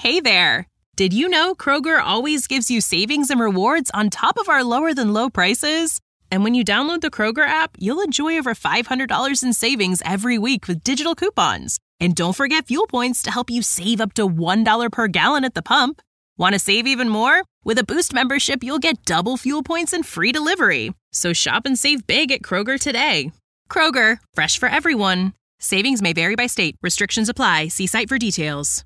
Hey there! Did you know Kroger always gives you savings and rewards on top of our lower-than-low prices? And when you download the Kroger app, you'll enjoy over $500 in savings every week with digital coupons. And don't forget fuel points to help you save up to $1 per gallon at the pump. Want to save even more? With a Boost membership, you'll get double fuel points and free delivery. So shop and save big at Kroger today. Kroger, fresh for everyone. Savings may vary by state. Restrictions apply. See site for details.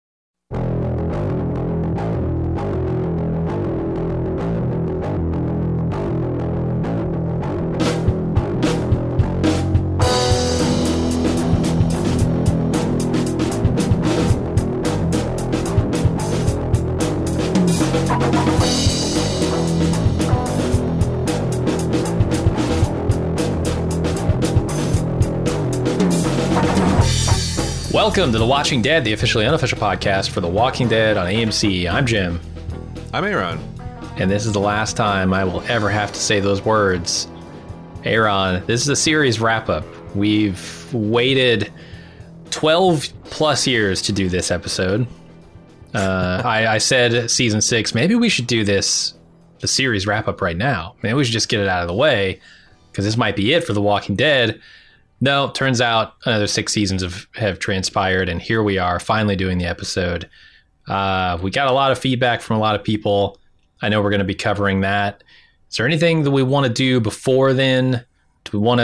Welcome to The Watching Dead, the officially unofficial podcast for The Walking Dead on AMC. I'm Jim. I'm Aaron. And this is the last time I will ever have to say those words. Aaron, this is a series wrap-up. We've waited 12 plus years to do this episode. I said season 6, maybe we should do the series wrap-up right now. Maybe we should just get it out of the way, because this might be it for The Walking Dead. No, turns out another 6 seasons have transpired, and here we are, finally doing the episode. We got a lot of feedback from a lot of people. I know we're going to be covering that. Is there anything that we want to do before then? Do we want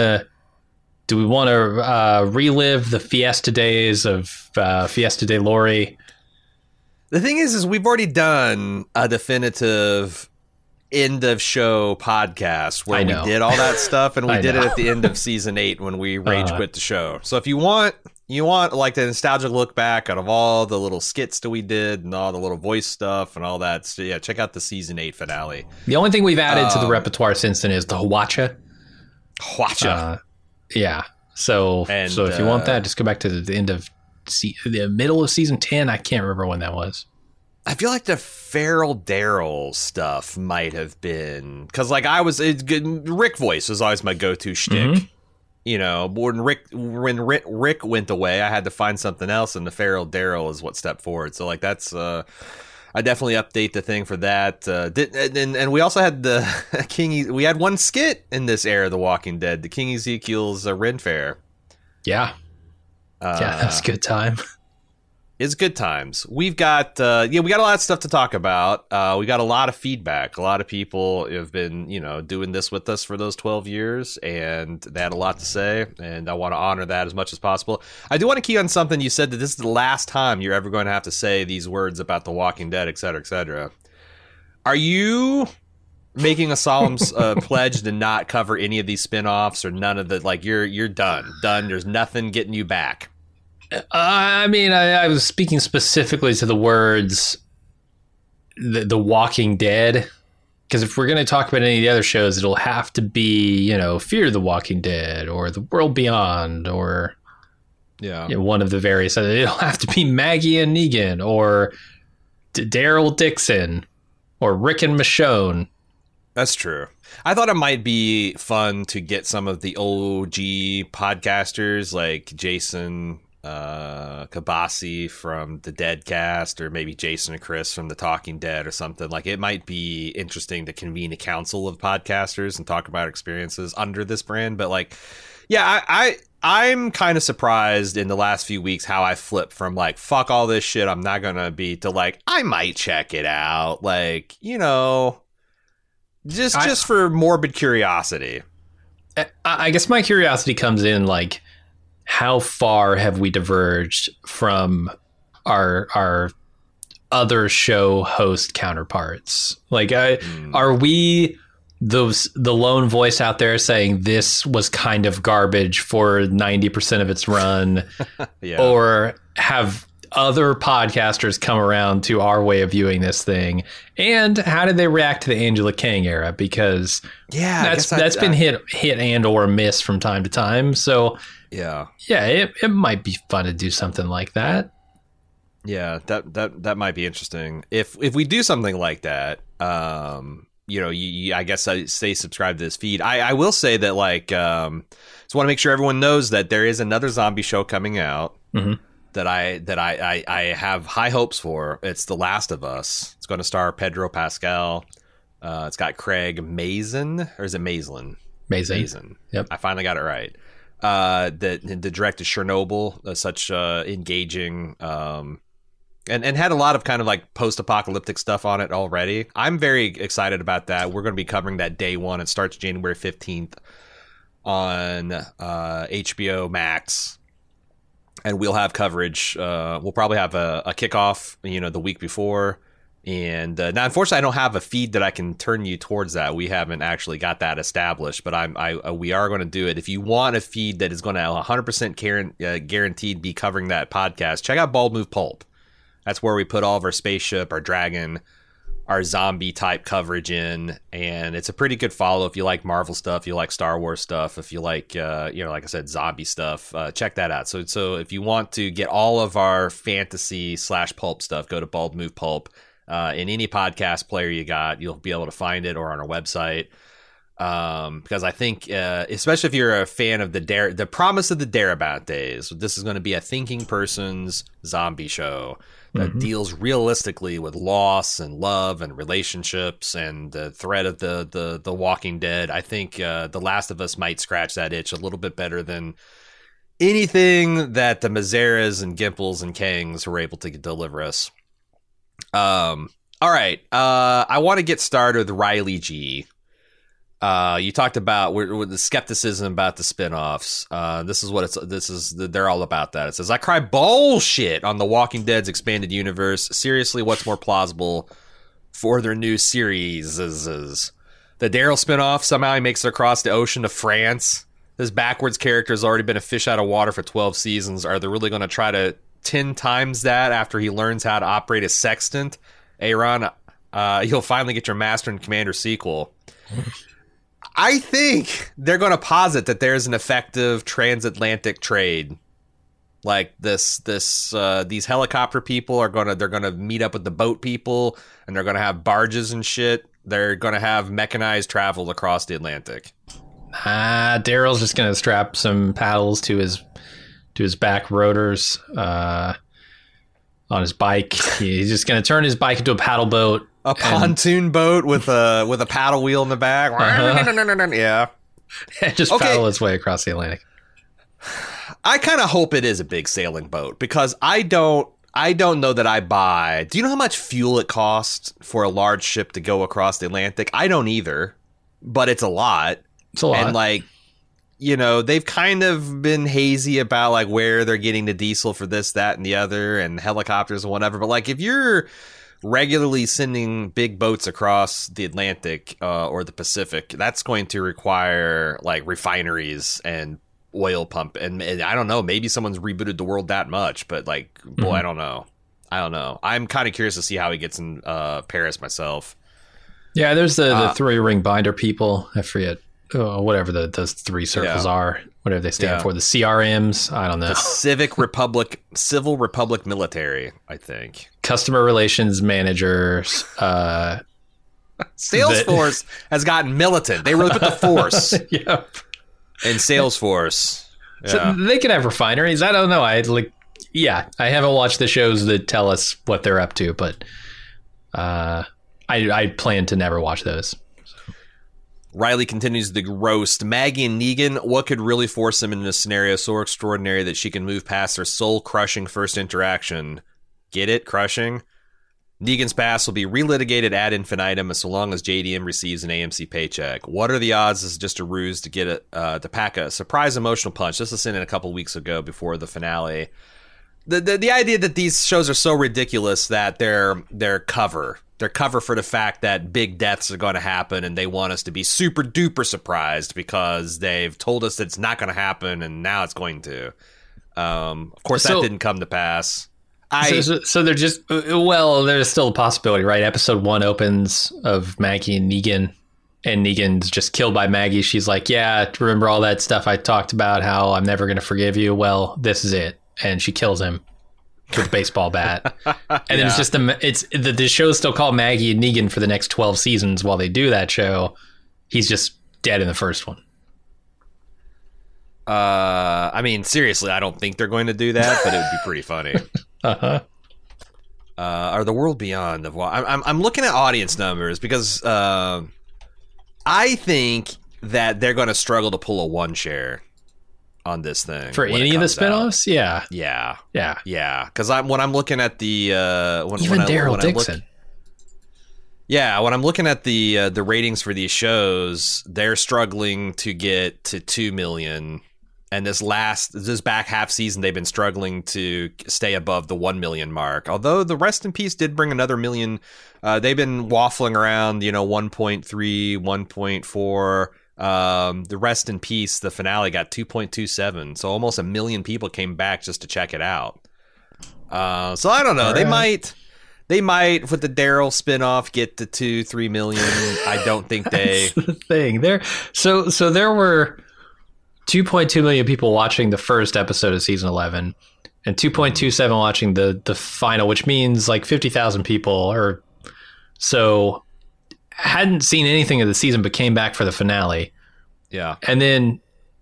to relive the Fiesta days of Fiesta de Lori? The thing is we've already done a definitive end of show podcast where we did all that stuff, and we did it at the end of season 8 when we rage quit the show. So if you want like the nostalgic look back out of all the little skits that we did and all the little voice stuff and all that, so yeah, check out the season 8 finale. The only thing we've added to the repertoire since then is the Hwacha. Yeah. So if you want that, just go back to the end of the middle of season 10. I can't remember when that was. I feel like the Feral Daryl stuff might have been, because like Rick voice was always my go-to shtick. Mm-hmm. You know, when Rick went away, I had to find something else, and the Feral Daryl is what stepped forward. So like that's I definitely update the thing for that. And we also had the King. We had one skit in this era of The Walking Dead, the King Ezekiel's Ren Fair. Yeah, that's a good time. It's good times. We've got we got a lot of stuff to talk about. We got a lot of feedback. A lot of people have been, doing this with us for those 12 years, and they had a lot to say, and I want to honor that as much as possible. I do want to key on something you said, that this is the last time you're ever going to have to say these words about The Walking Dead, et cetera, et cetera. Are you making a solemn pledge to not cover any of these spinoffs or none of the, like, you're done? There's nothing getting you back. I mean, I was speaking specifically to the words the Walking Dead, because if we're going to talk about any of the other shows, it'll have to be, Fear the Walking Dead or The World Beyond or one of the various. It'll have to be Maggie and Negan or Daryl Dixon or Rick and Michonne. That's true. I thought it might be fun to get some of the OG podcasters like Jason Kabasi from the Deadcast, or maybe Jason and Chris from the Talking Dead or something. Like, it might be interesting to convene a council of podcasters and talk about experiences under this brand. But like, yeah, I'm kind of surprised in the last few weeks how I flipped from like, fuck all this shit, I'm not gonna be, to like, I might check it out. Like, just for morbid curiosity. I guess my curiosity comes in like, how far have we diverged from our other show host counterparts? Like, are we the lone voice out there saying this was kind of garbage for 90% of its run? Yeah. Or have other podcasters come around to our way of viewing this thing? And how did they react to the Angela Kang era? Because that's been hit and or miss from time to time. So yeah, it might be fun to do something like that. Yeah, that might be interesting. If we do something like that, I guess I say subscribe to this feed. I will say that, like, just want to make sure everyone knows that there is another zombie show coming out. Mm-hmm. that I have high hopes for. It's The Last of Us. It's going to star Pedro Pascal. It's got Craig Mazin, or is it Mazin? Mazin. Yep. I finally got it right. The directed Chernobyl, such engaging, and had a lot of kind of like post-apocalyptic stuff on it already. I'm very excited about that. We're going to be covering that day one. It starts January 15th on HBO Max, and we'll have coverage. We'll probably have a kickoff, the week before. And now, unfortunately, I don't have a feed that I can turn you towards that. We haven't actually got that established, but we are going to do it. If you want a feed that is going to 100% guaranteed be covering that podcast, check out Bald Move Pulp. That's where we put all of our spaceship, our dragon, our zombie type coverage in, and it's a pretty good follow if you like Marvel stuff, you like Star Wars stuff, if you like, like I said, zombie stuff. Check that out. So if you want to get all of our fantasy / pulp stuff, go to Bald Move Pulp. In any podcast player you got, you'll be able to find it, or on our website. Because I think, especially if you're a fan of the promise of the Darabont days, this is going to be a thinking person's zombie show that deals realistically with loss and love and relationships and the threat of the Walking Dead. I think The Last of Us might scratch that itch a little bit better than anything that the Mazeras and Gimples and Kangs were able to deliver us. All right. I want to get started with Riley G. You talked about with the skepticism about the spinoffs. They're all about that. It says, I cry bullshit on The Walking Dead's expanded universe. Seriously, what's more plausible for their new series? The Daryl spinoff, somehow he makes it across the ocean to France. This backwards character has already been a fish out of water for 12 seasons. Are they really going to try to 10 times that after he learns how to operate a sextant? Aaron, you'll finally get your Master and Commander sequel. I think they're going to posit that there's an effective transatlantic trade. Like these helicopter people they're going to meet up with the boat people, and they're going to have barges and shit. They're going to have mechanized travel across the Atlantic. Daryl's just going to strap some paddles to his back rotors on his bike. He's just going to turn his bike into a paddle boat. A pontoon boat with a paddle wheel in the back. Yeah. And just paddle its way across the Atlantic. I kind of hope it is a big sailing boat, because I don't know that I buy. Do you know how much fuel it costs for a large ship to go across the Atlantic? I don't either, but it's a lot. It's a lot. And they've kind of been hazy about like where they're getting the diesel for this, that, and the other, and helicopters and whatever. But like if you're regularly sending big boats across the Atlantic or the Pacific, that's going to require like refineries and oil pump. And I don't know, maybe someone's rebooted the world that much, but like, boy, I don't know. I'm kind of curious to see how he gets in Paris myself. Yeah, there's the three-ring binder people. I forget. Whatever those three circles are, whatever they stand for, the CRMs, I don't know. The Civil Republic Military, I think. Customer relations managers. Salesforce has gotten militant. They really put the force yep. in Salesforce. Yeah. So they could have refineries. I don't know. I haven't watched the shows that tell us what they're up to, but I plan to never watch those. Riley continues to roast Maggie and Negan. What could really force them into a scenario so extraordinary that she can move past their soul-crushing first interaction? Get it? Crushing? Negan's past will be relitigated ad infinitum so long as JDM receives an AMC paycheck. What are the odds this is just a ruse to get to pack a surprise emotional punch? This was sent in a couple weeks ago before the finale. The idea that these shows are so ridiculous that they're cover. They're cover for the fact that big deaths are going to happen, and they want us to be super duper surprised because they've told us that it's not going to happen, and now it's going to. Of course, that didn't come to pass. So they're just, there's still a possibility, right? Episode 1 opens of Maggie and Negan's just killed by Maggie. She's like, yeah, remember all that stuff I talked about, how I'm never going to forgive you? Well, this is it. And she kills him with a baseball bat. And then it's just the show's still called Maggie and Negan for the next 12 seasons while they do that show. He's just dead in the first one. I mean, seriously, I don't think they're going to do that, but it would be pretty funny. Or the world beyond of I'm looking at audience numbers because I think that they're going to struggle to pull a 1 share on this thing for any of the spinoffs. Yeah. Because when I'm looking at the even Daryl Dixon. When I'm looking at the ratings for these shows, they're struggling to get to 2 million. And this back half season, they've been struggling to stay above the 1 million mark. Although the Rest in Peace did bring another million. They've been waffling around, 1.3, 1.4. The Rest in Peace, the finale got 2.27. So almost 1 million people came back just to check it out. So I don't know. They might, with the Daryl spinoff, get to 2-3 million. I don't think they. That's the thing. So there were 2.2 million people watching the first episode of season 11 and 2.27 watching the final, which means like 50,000 people or so hadn't seen anything of the season but came back for the finale. Yeah. And then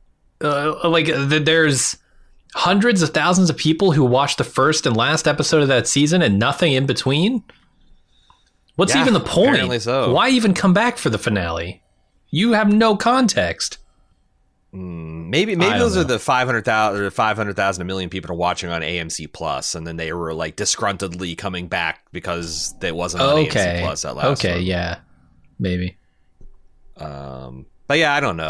there's hundreds of thousands of people who watched the first and last episode of that season and nothing in between. What's even the point? Apparently so. Why even come back for the finale? You have no context. Maybe those are the 500,000 or 500,000, 1 million people are watching on AMC Plus, and then they were like disgruntledly coming back because they wasn't on AMC Plus that last one. Yeah, maybe. But yeah, I don't know.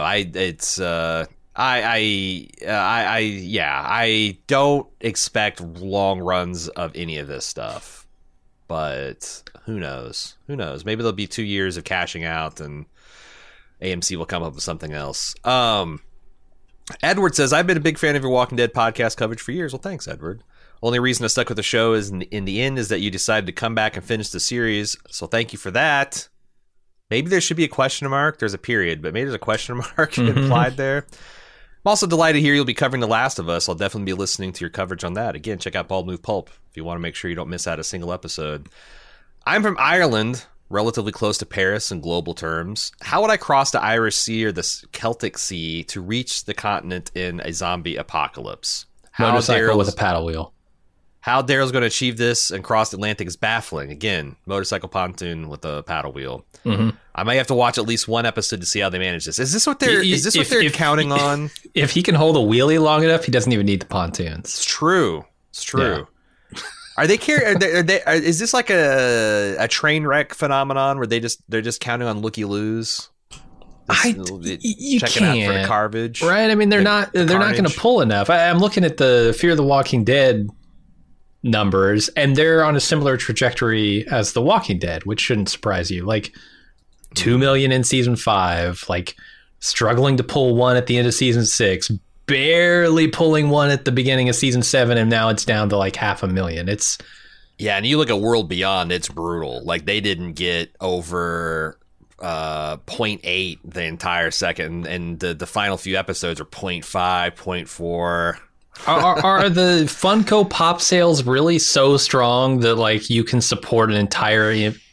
I don't expect long runs of any of this stuff, but who knows? Maybe there'll be 2 years of cashing out and AMC will come up with something else. Edward says, I've been a big fan of your Walking Dead podcast coverage for years. Well, thanks, Edward. Only reason I stuck with the show is in the end is that you decided to come back and finish the series. So thank you for that. Maybe there should be a question mark. There's a period, but maybe there's a question mark implied there. I'm also delighted to hear you'll be covering The Last of Us. I'll definitely be listening to your coverage on that. Again, check out Bald Move Pulp if you want to make sure you don't miss out a single episode. I'm from Ireland, relatively close to Paris in global terms. How would I cross the Irish Sea or the Celtic Sea to reach the continent in a zombie apocalypse? Motorcycle with a paddle wheel. How Daryl's going to achieve this and cross the Atlantic is baffling. Again, motorcycle pontoon with a paddle wheel. Mm-hmm. I might have to watch at least one episode to see how they manage this. Is this what they're counting on? If he can hold a wheelie long enough, he doesn't even need the pontoons. It's true. Yeah. Are they is this like a train wreck phenomenon where they're just counting on looky-loos? You checking can't, out for garbage, right? I mean, they're not going to pull enough. I'm looking at the Fear the Walking Dead numbers, and they're on a similar trajectory as The Walking Dead, which shouldn't surprise you. Like 2 million in season 5, like struggling to pull one at the end of season 6. Barely pulling one at the beginning of season 7, and now it's down to like 500,000. It's and you look at World Beyond, it's brutal. Like they didn't get over 0.8 the entire second, and the final few episodes are 0.5, 0.4. Are the Funko Pop sales really so strong that like you can support an entire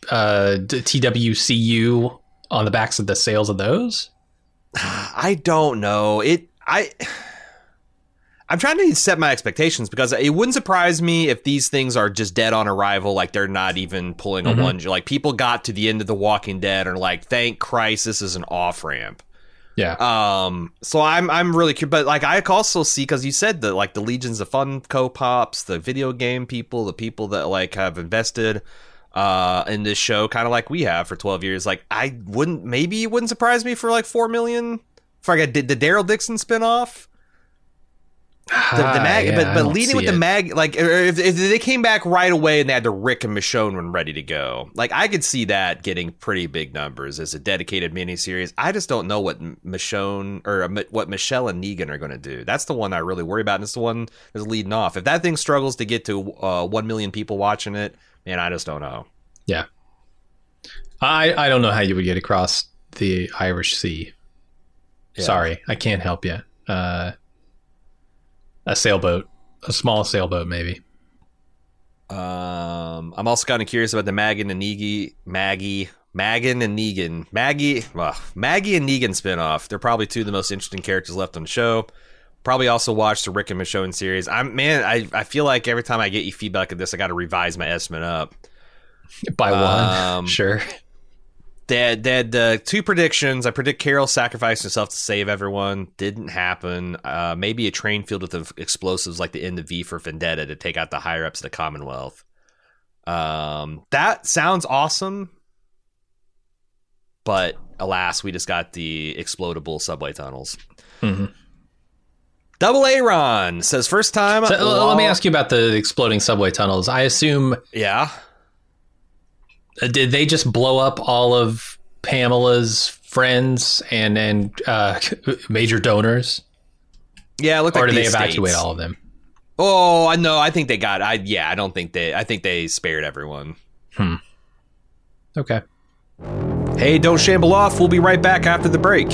TWCU on the backs of the sales of those? I don't know. I'm trying to set my expectations because it wouldn't surprise me if these things are just dead on arrival, like they're not even pulling a one. Like people got to the end of The Walking Dead and are like, thank Christ, this is an off ramp. Yeah. So I'm really curious, but like I also see, because you said that like the legions of Funko Pops, the video game people, the people that like have invested in this show, kind of like we have for 12 years. Like maybe it wouldn't surprise me for like 4 million if I did the Daryl Dixon spinoff. But leading with the mag, like if they came back right away and they had the Rick and Michonne one ready to go, like I could see that getting pretty big numbers as a dedicated miniseries. I just don't know what Michonne or what Michelle and Negan are going to do. That's the one I really worry about, and it's the one that's leading off. If that thing struggles to get to 1 million people watching it, man, I just don't know. Yeah, I don't know how you would get across the Irish Sea. Yeah. Sorry, I can't help you. A sailboat, a small sailboat, maybe. I'm also kind of curious about the Maggie and Negan spinoff. They're probably two of the most interesting characters left on the show. Probably also watch the Rick and Michonne series. I feel like every time I get you feedback of this, I got to revise my estimate up. By one, sure. The two predictions. I predict Carol sacrificed herself to save everyone. Didn't happen. Maybe a train filled with explosives like the end of V for Vendetta to take out the higher-ups of the Commonwealth. That sounds awesome. But alas, we just got the explodable subway tunnels. Mm-hmm. Double Aaron says first time. So, let me ask you about the exploding subway tunnels. I assume. Yeah. Did they just blow up all of Pamela's friends and major donors? Yeah, it looked like or did they estates. Evacuate all of them? Oh, I know. I think they got. I don't think they. I think they spared everyone. Okay. Hey, don't shamble off. We'll be right back after the break.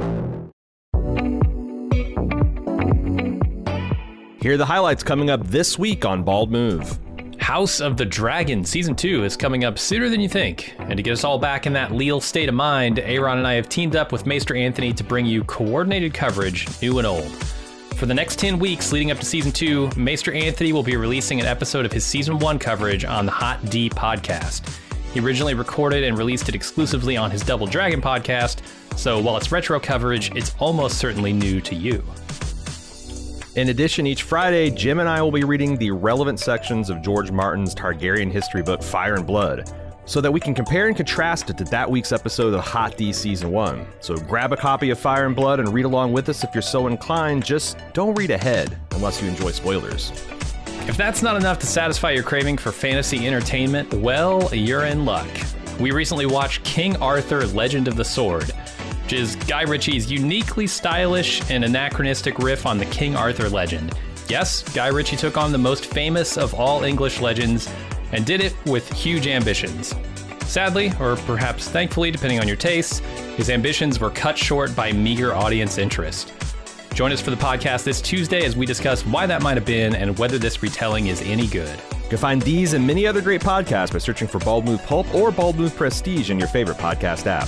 Here are the highlights coming up this week on Bald Move. House of the Dragon Season 2 is coming up sooner than you think. And to get us all back in that leal state of mind, Aaron and I have teamed up with Maester Anthony to bring you coordinated coverage, new and old. For the next 10 weeks leading up to Season 2, Maester Anthony will be releasing an episode of his Season 1 coverage on the Hot D podcast. He originally recorded and released it exclusively on his Double Dragon podcast, so while it's retro coverage, it's almost certainly new to you. In addition, each Friday, Jim and I will be reading the relevant sections of George Martin's Targaryen history book, Fire and Blood, so that we can compare and contrast it to that week's episode of Hot D Season 1. So grab a copy of Fire and Blood and read along with us if you're so inclined. Just don't read ahead unless you enjoy spoilers. If that's not enough to satisfy your craving for fantasy entertainment, well, you're in luck. We recently watched King Arthur, Legend of the Sword, which is Guy Ritchie's uniquely stylish and anachronistic riff on the King Arthur legend. Yes, Guy Ritchie took on the most famous of all English legends and did it with huge ambitions. Sadly, or perhaps thankfully, depending on your tastes, his ambitions were cut short by meager audience interest. Join us for the podcast this Tuesday as we discuss why that might have been and whether this retelling is any good. You can find these and many other great podcasts by searching for Bald Move Pulp or Bald Move Prestige in your favorite podcast app.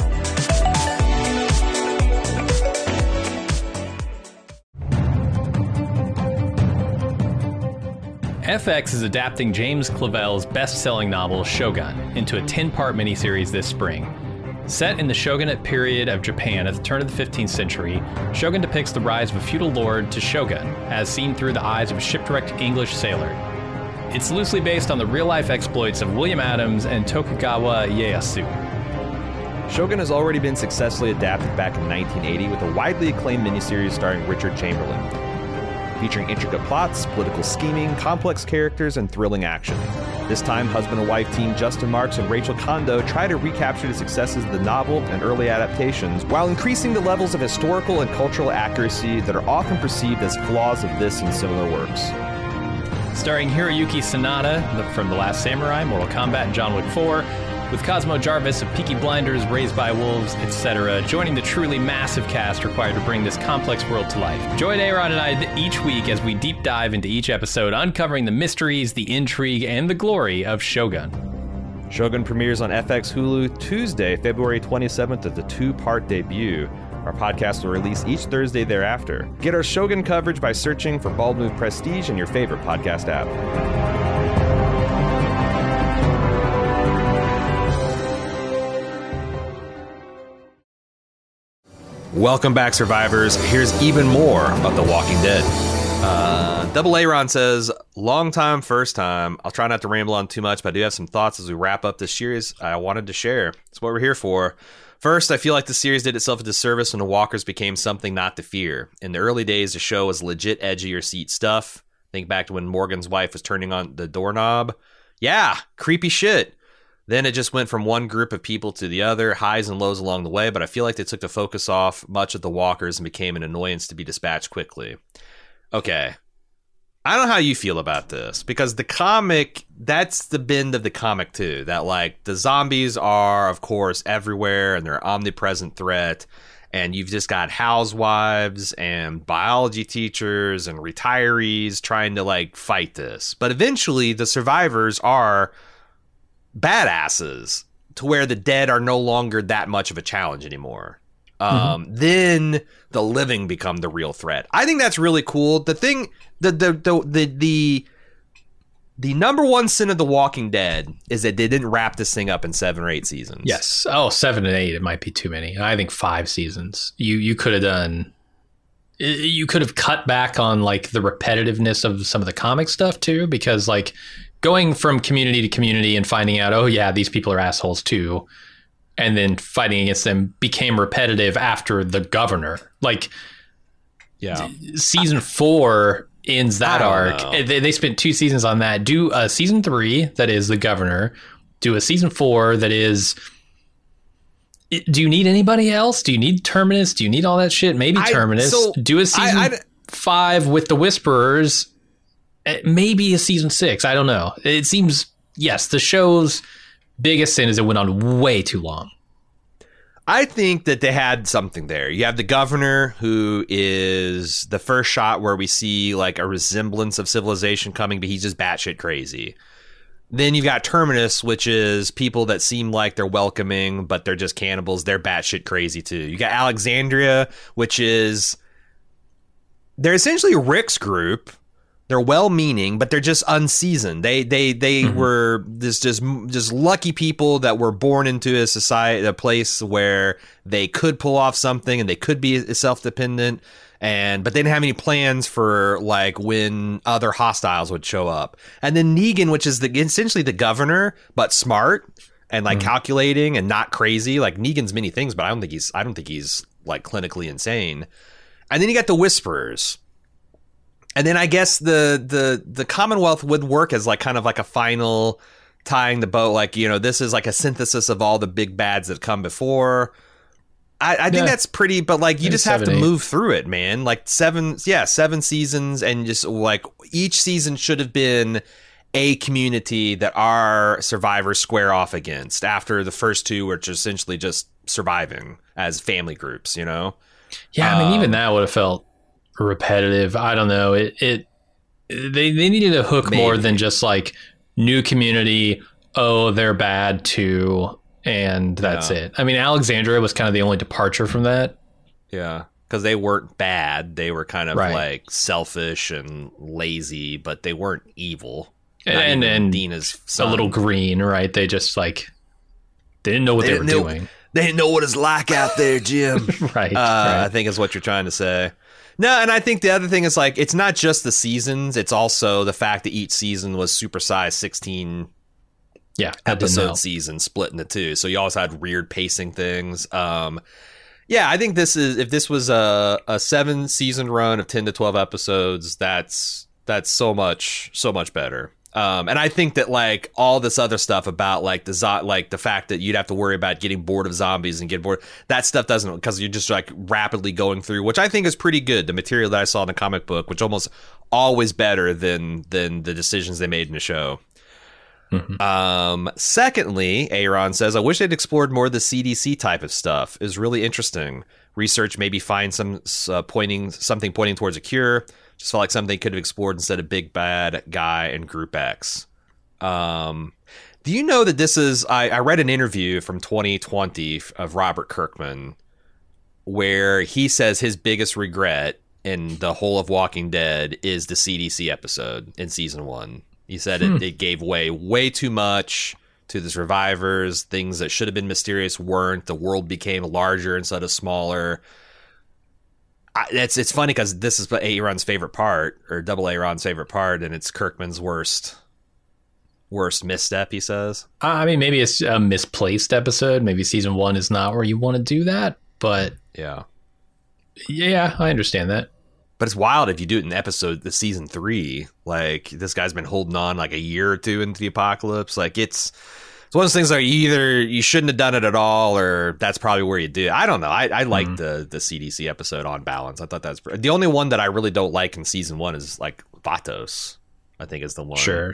FX is adapting James Clavell's best-selling novel Shogun into a 10-part miniseries this spring. Set in the shogunate period of Japan at the turn of the 15th century, Shogun depicts the rise of a feudal lord to shogun, as seen through the eyes of a shipwrecked English sailor. It's loosely based on the real-life exploits of William Adams and Tokugawa Ieyasu. Shogun has already been successfully adapted back in 1980 with a widely acclaimed miniseries starring Richard Chamberlain, featuring intricate plots, political scheming, complex characters, and thrilling action. This time, husband and wife team Justin Marks and Rachel Kondo try to recapture the successes of the novel and early adaptations while increasing the levels of historical and cultural accuracy that are often perceived as flaws of this and similar works. Starring Hiroyuki Sanada from The Last Samurai, Mortal Kombat, and John Wick 4, with Cosmo Jarvis of Peaky Blinders, Raised by Wolves, etc., joining the truly massive cast required to bring this complex world to life. Join Aaron and I each week as we deep dive into each episode, uncovering the mysteries, the intrigue, and the glory of Shogun. Shogun premieres on FX Hulu Tuesday, February 27th as the two-part debut. Our podcast will release each Thursday thereafter. Get our Shogun coverage by searching for Bald Move Prestige in your favorite podcast app. Welcome back, survivors. Here's even more of The Walking Dead. Double Aaron says, long time, first time. I'll try not to ramble on too much, but I do have some thoughts as we wrap up this series I wanted to share. That's what we're here for. First, I feel like the series did itself a disservice when the walkers became something not to fear. In the early days, the show was legit edge of your seat stuff. Think back to when Morgan's wife was turning on the doorknob. Yeah, creepy shit. Then it just went from one group of people to the other, highs and lows along the way, but I feel like they took the focus off much of the walkers and became an annoyance to be dispatched quickly. Okay. I don't know how you feel about this, because the comic, that's the bend of the comic too, that like the zombies are, of course, everywhere and they're an omnipresent threat, and you've just got housewives and biology teachers and retirees trying to like fight this. But eventually the survivors are badasses to where the dead are no longer that much of a challenge anymore. then the living become the real threat. I think that's really cool. The thing, the number one sin of The Walking Dead is that they didn't wrap this thing up in 7 or 8 seasons. Yes. Oh, 7 and 8, it might be too many. I think 5 seasons. You could have done. You could have cut back on like the repetitiveness of some of the comic stuff too, because like going from community to community and finding out, oh yeah, these people are assholes too, and then fighting against them became repetitive after the governor. Like, yeah, season 4 ends that arc. They spent 2 seasons on that. Do a season 3 that is the governor. Do a season 4 that is. Do you need anybody else? Do you need Terminus? Do you need all that shit? Maybe Terminus. Do a season 5 with the Whisperers. Maybe a season 6. I don't know. It seems, yes, the show's biggest sin is it went on way too long. I think that they had something there. You have the governor, who is the first shot where we see like a resemblance of civilization coming, but he's just batshit crazy. Then you've got Terminus, which is people that seem like they're welcoming, but they're just cannibals. They're batshit crazy too. You got Alexandria, which is they're essentially Rick's group. They're well-meaning, but they're just unseasoned. They were just lucky people that were born into a society, a place where they could pull off something and they could be self-dependent. But they didn't have any plans for like when other hostiles would show up. And then Negan, which is essentially the governor, but smart and like calculating and not crazy. Like Negan's many things, but I don't think he's like clinically insane. And then you got the Whisperers. And then I guess the Commonwealth would work as like kind of like a final tying the boat. Like, you know, this is like a synthesis of all the big bads that come before. I think that's pretty, but like you just have to move through it, man. Like 7 seasons, and just like each season should have been a community that our survivors square off against after the first 2 were just essentially just surviving as family groups, you know? Yeah, I mean, even that would have felt repetitive. I don't know. They needed a hook more than just like new community. Oh, they're bad too. And that's it. I mean, Alexandria was kind of the only departure from that. Yeah, because they weren't bad. They were kind of like selfish and lazy, but they weren't evil. And Dina's son. A little green, right? They just like they didn't know what they were doing. They didn't know what it's like out there, Jim. Right. I think is what you're trying to say. No, and I think the other thing is like it's not just the seasons; it's also the fact that each season was supersized 16. Episode season split into 2, so you always had weird pacing things. I think if this was a 7 season run of 10 to 12 episodes, that's so much better. And I think that like all this other stuff about like the fact that you'd have to worry about getting bored of zombies and get bored, that stuff doesn't, because you're just like rapidly going through, which I think is pretty good. The material that I saw in the comic book, which almost always better than the decisions they made in the show. Secondly, Aaron says, I wish they'd explored more of the CDC type of stuff. It was really interesting. Research maybe find something pointing towards a cure. Just felt like something they could have explored instead of Big Bad Guy and Group X. Do you know that this is... I read an interview from 2020 of Robert Kirkman where he says his biggest regret in the whole of Walking Dead is the CDC episode in season 1. He said it gave way too much to the survivors. Things that should have been mysterious weren't. The world became larger instead of smaller. It's funny because this is Aaron's favorite part, or Double Aaron's favorite part, and it's Kirkman's worst misstep, he says. I mean, maybe it's a misplaced episode. Maybe season 1 is not where you want to do that, but... Yeah, I understand that. But it's wild if you do it in season 3. Like, this guy's been holding on like a year or 2 into the apocalypse. Like, it's one of those things like either you shouldn't have done it at all, or that's probably where you do. I don't know. I like the CDC episode on balance. I thought that's the only one that I really don't like in season 1 is like Vatos, I think is the one. Sure.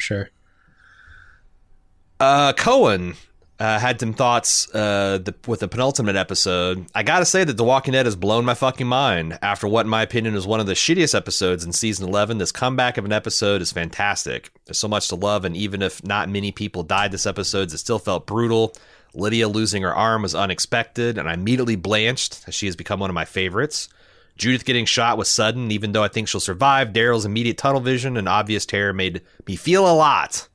Cohen had some thoughts with the penultimate episode. I gotta say that The Walking Dead has blown my fucking mind. After what, in my opinion, is one of the shittiest episodes in season 11, this comeback of an episode is fantastic. There's so much to love, and even if not many people died this episode, it still felt brutal. Lydia losing her arm was unexpected, and I immediately blanched, as she has become one of my favorites. Judith getting shot was sudden, even though I think she'll survive. Daryl's immediate tunnel vision and obvious terror made me feel a lot.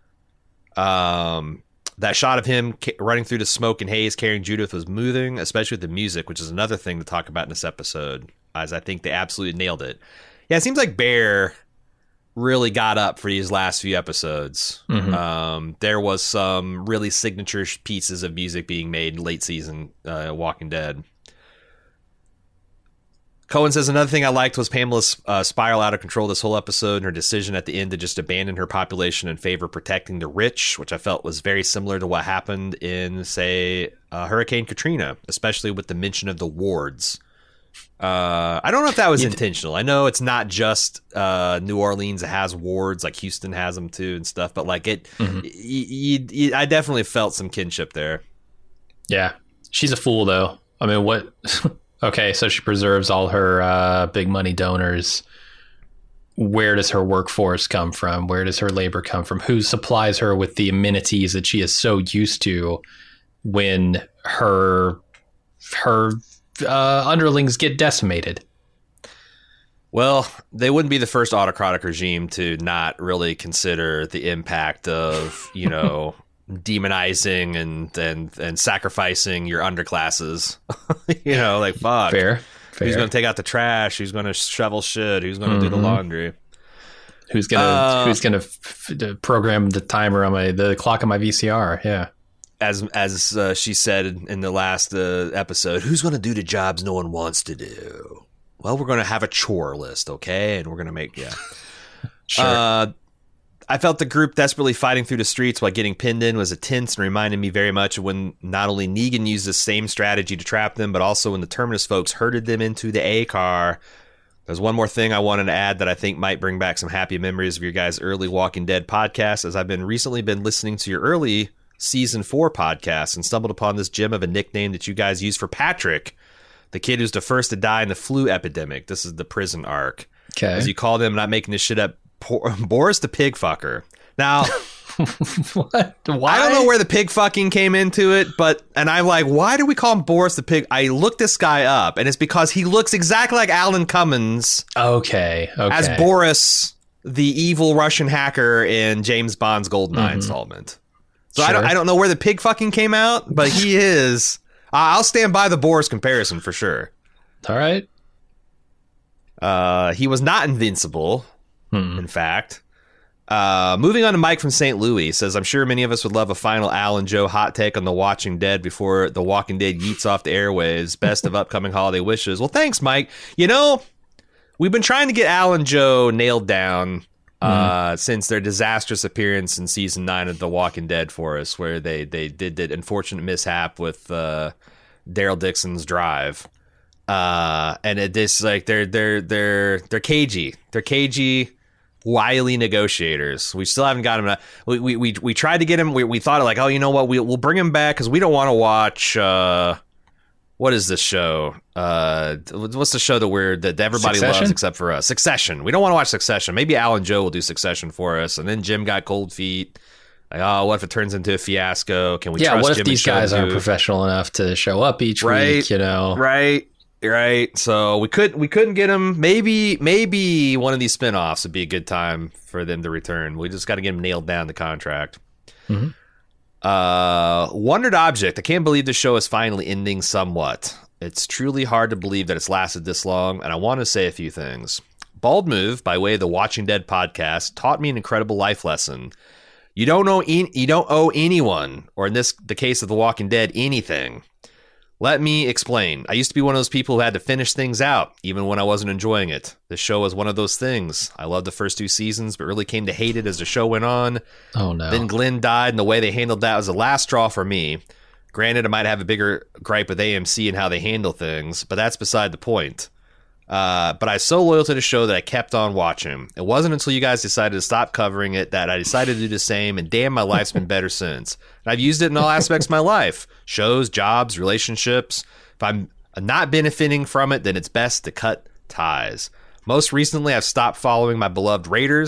That shot of him running through the smoke and haze carrying Judith was moving, especially with the music, which is another thing to talk about in this episode, as I think they absolutely nailed it. Yeah, it seems like Bear really got up for these last few episodes. There was some really signature pieces of music being made in late season Walking Dead. Cohen says another thing I liked was Pamela's spiral out of control this whole episode, and her decision at the end to just abandon her population in favor of protecting the rich, which I felt was very similar to what happened in, say, Hurricane Katrina, especially with the mention of the wards. I don't know if that was intentional. I know it's not just New Orleans that has wards, like Houston has them too and stuff, but like it, I definitely felt some kinship there. Yeah, she's a fool though. I mean, what? Okay, so she preserves all her big money donors. Where does her workforce come from? Where does her labor come from? Who supplies her with the amenities that she is so used to when her underlings get decimated? Well, they wouldn't be the first autocratic regime to not really consider the impact of, you know, demonizing and sacrificing your underclasses. You know, like, fuck. Fair. Who's going to take out the trash? Who's going to shovel shit? Who's going to do the laundry? Who's going to program the timer on the clock on my VCR? Yeah. As she said in the last episode, who's going to do the jobs no one wants to do? Well, we're going to have a chore list, okay? And we're going to make, Sure. I felt the group desperately fighting through the streets while getting pinned in was tense and reminded me very much of when not only Negan used the same strategy to trap them, but also when the Terminus folks herded them into the A car. There's one more thing I wanted to add that I think might bring back some happy memories of your guys' early Walking Dead podcast, as I've recently been listening to your early Season 4 podcast and stumbled upon this gem of a nickname that you guys used for Patrick, the kid who's the first to die in the flu epidemic. This is the prison arc. Okay. As you called him, not making this shit up, Boris the pig fucker. Now, what? Why? I don't know where the pig fucking came into it, and I'm like, why do we call him Boris the pig? I looked this guy up, and it's because he looks exactly like Alan Cummins. Okay. As Boris, the evil Russian hacker in James Bond's GoldenEye installment. So Sure. I don't know where the pig fucking came out, but he is. I'll stand by the Boris comparison for sure. All right. He was not invincible. In fact, moving on to Mike from St. Louis says, I'm sure many of us would love a final Al and Joe hot take on The Walking Dead before The Walking Dead yeets off the airwaves. Best of upcoming holiday wishes. Well, thanks, Mike. You know, we've been trying to get Al and Joe nailed down since their disastrous appearance in season 9 of The Walking Dead for us, where they did that unfortunate mishap with Daryl Dixon's drive. And it is like they're cagey. They're cagey, wily negotiators. We still haven't got him. We tried to get him. We thought like, oh, you know what? We'll bring him back because we don't want to watch. What is this show? What's the show that everybody Succession? loves except for us? Succession. We don't want to watch Succession. Maybe Al and Joe will do Succession for us. And then Jim got cold feet. Like, oh, what if it turns into a fiasco? Can we? Yeah. Trust What if Jim these guys aren't Shozu? professional enough to show up each week? You know. Right. So we couldn't get him. Maybe one of these spinoffs would be a good time for them to return. We just got to get them nailed down the contract. Wondered Object. I can't believe the show is finally ending somewhat. It's truly hard to believe that it's lasted this long, and I want to say a few things. Bald Move, by way of the Watching Dead podcast, taught me an incredible life lesson. You don't owe anyone, or in the case of The Walking Dead, anything. Let me explain. I used to be one of those people who had to finish things out, even when I wasn't enjoying it. The show was one of those things. I loved the first 2 seasons, but really came to hate it as the show went on. Oh, no. Then Glenn died, and the way they handled that was the last straw for me. Granted, I might have a bigger gripe with AMC and how they handle things, but that's beside the point. But I was so loyal to the show that I kept on watching. It wasn't until you guys decided to stop covering it that I decided to do the same, and damn, my life's been better since. And I've used it in all aspects of my life. Shows, jobs, relationships. If I'm not benefiting from it, then it's best to cut ties. Most recently, I've stopped following my beloved Raiders.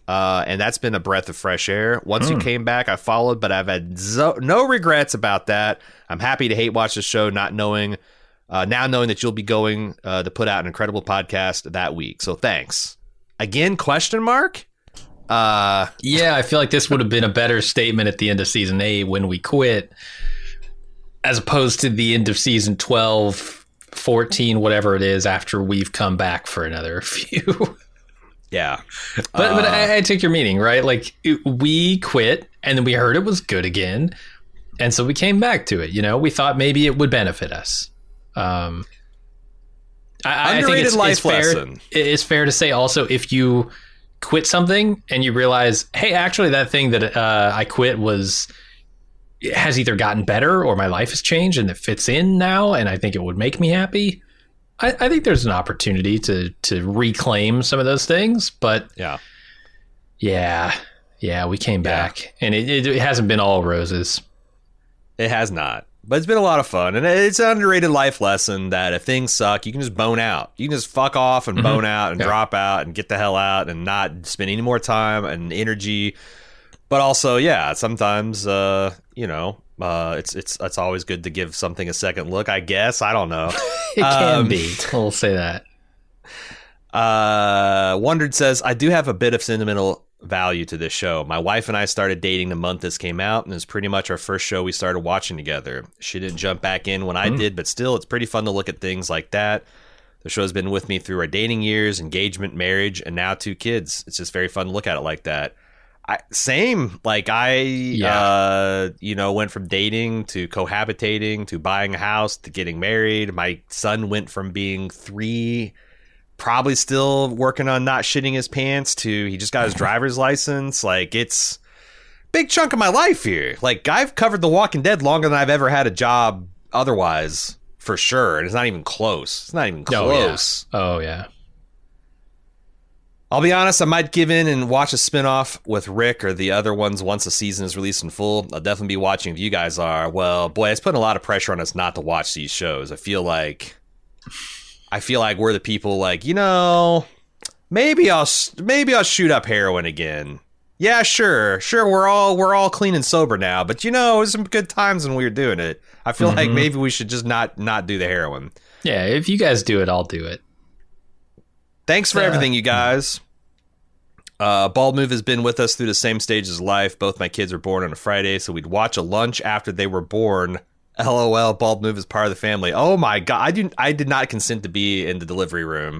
and that's been a breath of fresh air. Once you came back, I followed, but I've had no regrets about that. I'm happy to hate watch the show, now knowing that you'll be going to put out an incredible podcast that week. So thanks. Again, question mark? Yeah, I feel like this would have been a better statement at the end of season 8 when we quit, as opposed to the end of season 12, 14, whatever it is, after we've come back for another few. Yeah. But I take your meaning, right? Like, we quit, and then we heard it was good again, and so we came back to it. You know, we thought maybe it would benefit us. I think it's fair. It's fair to say also, if you quit something and you realize, hey, actually that thing that I quit has either gotten better or my life has changed and it fits in now, and I think it would make me happy. I think there's an opportunity to reclaim some of those things, but yeah, we came back, and it hasn't been all roses. It has not. But it's been a lot of fun, and it's an underrated life lesson that if things suck, you can just bone out. You can just fuck off and bone out and drop out and get the hell out and not spend any more time and energy. But also, sometimes, it's always good to give something a second look, I guess. I don't know. It can be. We'll say that. Wondered says, I do have a bit of sentimental value to this show. My wife and I started dating the month this came out, and it's pretty much our first show we started watching together. She didn't jump back in when I did, but still, it's pretty fun to look at things like that. The show's been with me through our dating years, engagement, marriage, and now 2 kids. It's just very fun to look at it like that. Same. Like, went from dating to cohabitating to buying a house to getting married. My son went from being 3, probably still working on not shitting his pants, to he just got his driver's license. Like, it's a big chunk of my life here. Like, I've covered The Walking Dead longer than I've ever had a job otherwise, for sure. And it's not even close. It's not even close. Oh, yeah. I'll be honest, I might give in and watch a spinoff with Rick or the other ones once the season is released in full. I'll definitely be watching if you guys are. Well, boy, it's putting a lot of pressure on us not to watch these shows. I feel like we're the people like, maybe I'll shoot up heroin again. Yeah, sure, we're all clean and sober now, but it was some good times when we were doing it. I feel like maybe we should just not do the heroin. Yeah, if you guys do it, I'll do it. Thanks for everything, you guys. Bald Move has been with us through the same stages of life. Both my kids were born on a Friday, so we'd watch a lunch after they were born. LOL, Bald Move is part of the family. Oh my God, I did not consent to be in the delivery room.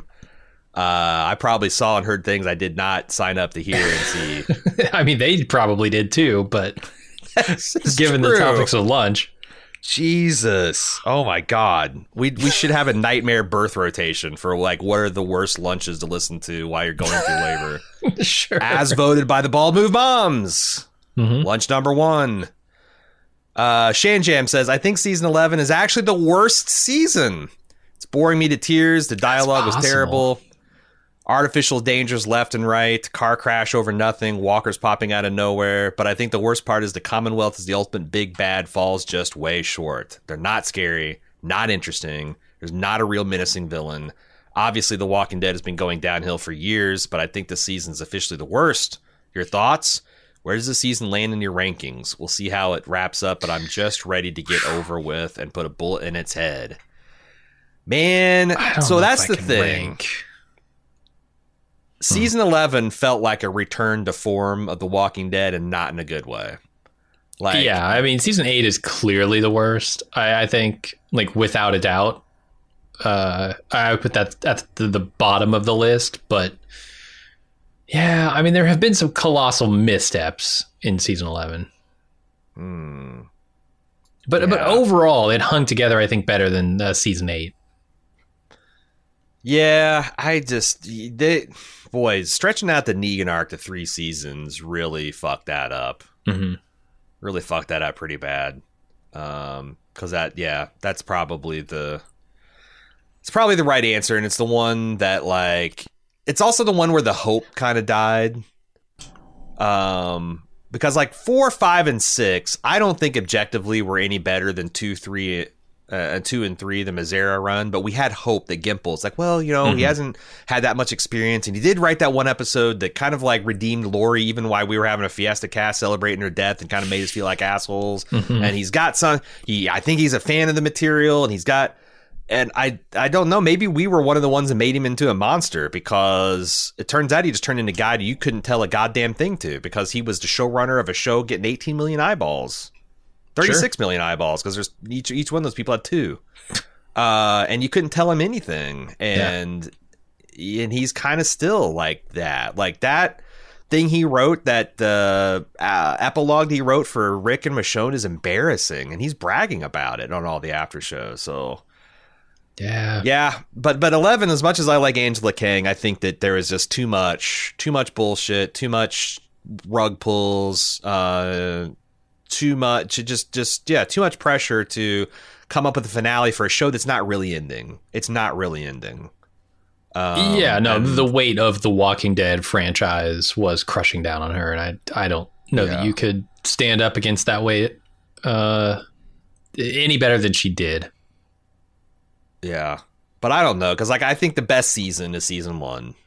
I probably saw and heard things I did not sign up to hear and see. I mean, they probably did too, but given the topics of lunch. Jesus. Oh my God. We should have a nightmare birth rotation for like what are the worst lunches to listen to while you're going through labor. Sure. As voted by the Bald Move moms. Lunch number 1. Shan Jam says, I think season 11 is actually the worst season. It's boring me to tears. The dialogue was terrible. Artificial dangers left and right, car crash over nothing, walkers popping out of nowhere. But I think the worst part is the Commonwealth is the ultimate big bad falls just way short. They're not scary, not interesting. There's not a real menacing villain. Obviously, The Walking Dead has been going downhill for years, but I think this season's officially the worst. Your thoughts? Where does the season land in your rankings? We'll see how it wraps up, but I'm just ready to get over with and put a bullet in its head. Man, so that's the thing. Season 11 felt like a return to form of The Walking Dead, and not in a good way. Like, yeah, I mean, season 8 is clearly the worst. I think, like, without a doubt. I would put that at the bottom of the list, but yeah, I mean, there have been some colossal missteps in season 11. But overall, it hung together, I think, better than season 8. Yeah, stretching out the Negan arc to 3 seasons really fucked that up. Really fucked that up pretty bad. Because that's probably the right answer, and it's the one that, like, it's also the one where the hope kind of died. Because like 4, 5, and 6, I don't think objectively were any better than 2, 3, 2 and 3, the Mazzara run, but we had hope that Gimple's like, well, you know, he hasn't had that much experience, and he did write that one episode that kind of like redeemed Lori, even while we were having a Fiesta cast celebrating her death, and kind of made us feel like assholes. And he's got some. I think he's a fan of the material, and he's got. And I don't know, maybe we were one of the ones that made him into a monster, because it turns out he just turned into a guy you couldn't tell a goddamn thing to, because he was the showrunner of a show getting 18 million eyeballs. 36 million eyeballs, because there's each one of those people had 2. And you couldn't tell him anything. And he's kind of still like that. Like that thing he wrote, that epilogue he wrote for Rick and Michonne is embarrassing, and he's bragging about it on all the after shows. So yeah, but 11, as much as I like Angela Kang, I think that there is just too much bullshit, too much rug pulls, too much too much pressure to come up with a finale for a show that's not really ending. It's not really ending. The weight of the Walking Dead franchise was crushing down on her, and I don't know that you could stand up against that weight any better than she did. Yeah, but I don't know, because like I think the best season is season 1.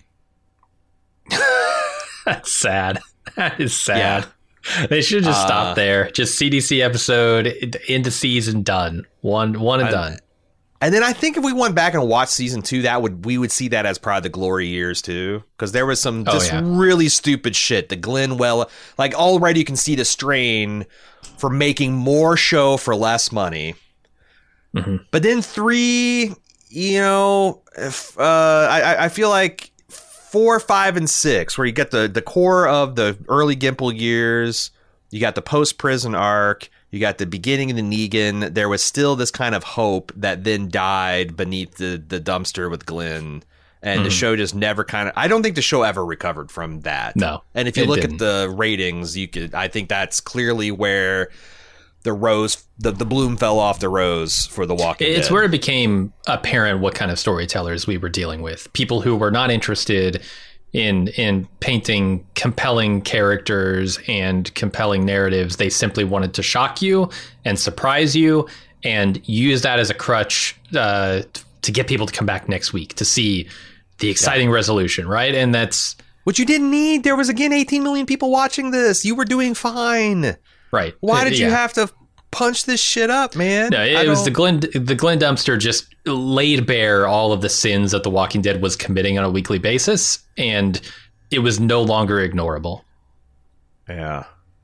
That's sad. That is sad. Yeah. They should just stop there. Just CDC episode into season, done. One and done. And then I think if we went back and watched season 2, we would see that as probably the glory years too, because there was some really stupid shit. The Glenn like already you can see the strain for making more show for less money. But then 3, you know, I feel like 4, 5, and 6, where you get the core of the early Gimple years, you got the post-prison arc, you got the beginning of the Negan. There was still this kind of hope that then died beneath the dumpster with Glenn. And the show just never I don't think the show ever recovered from that. No. And if you look at the ratings, I think that's clearly where the rose, the bloom fell off the rose for The Walking Dead. It's where it became apparent what kind of storytellers we were dealing with. People who were not interested in painting compelling characters and compelling narratives. They simply wanted to shock you and surprise you and use that as a crutch to get people to come back next week to see the exciting resolution, right? And that's what you didn't need. There was, again, 18 million people watching this. You were doing fine. Right. Why did you have to punch this shit up, man? No, it was the Glenn dumpster just laid bare all of the sins that The Walking Dead was committing on a weekly basis, and it was no longer ignorable. Yeah.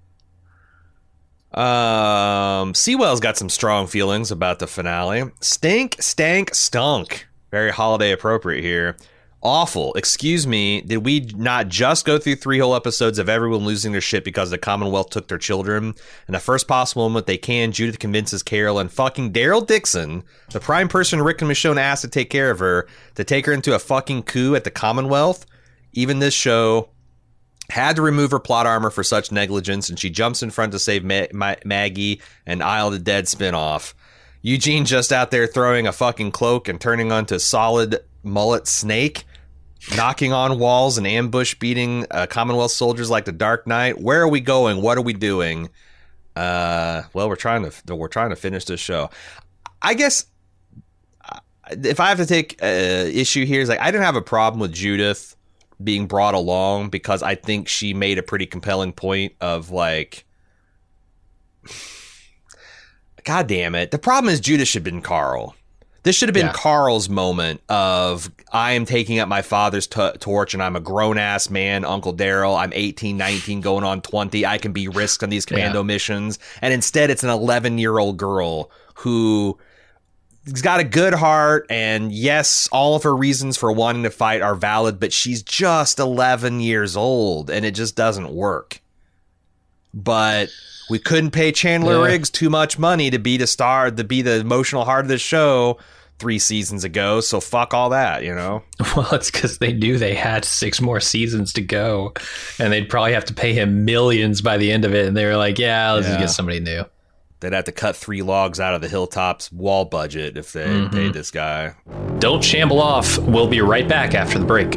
Sewell's got some strong feelings about the finale. Stink, stank, stunk. Very holiday appropriate here. Awful. Excuse me, did we not just go through 3 whole episodes of everyone losing their shit because the Commonwealth took their children? In the first possible moment they can, Judith convinces Carol and fucking Daryl Dixon, the prime person Rick and Michonne asked to take care of her, to take her into a fucking coup at the Commonwealth. Even this show had to remove her plot armor for such negligence, and she jumps in front to save Maggie and Isle of the Dead spinoff. Eugene just out there throwing a fucking cloak and turning onto solid mullet snake, knocking on walls and ambush beating Commonwealth soldiers like the Dark Knight. Where are we going? What are we doing? Well, we're trying to finish this show. I guess if I have to take issue here, is like I didn't have a problem with Judith being brought along, because I think she made a pretty compelling point of like, God damn it. The problem is Judith should have been Carl. This should have been Carl's moment of, I am taking up my father's torch and I'm a grown-ass man, Uncle Daryl. I'm 18, 19, going on 20. I can be risked on these commando missions. And instead, it's an 11-year-old girl who's got a good heart. And yes, all of her reasons for wanting to fight are valid, but she's just 11 years old and it just doesn't work. But we couldn't pay Chandler Riggs too much money to be the star, to be the emotional heart of the show 3 seasons ago. So fuck all that, you know? Well, it's because they knew they had 6 more seasons to go, and they'd probably have to pay him millions by the end of it. And they were like, let's just get somebody new. They'd have to cut 3 logs out of the Hilltop's wall budget if they paid this guy. Don't shamble off. We'll be right back after the break.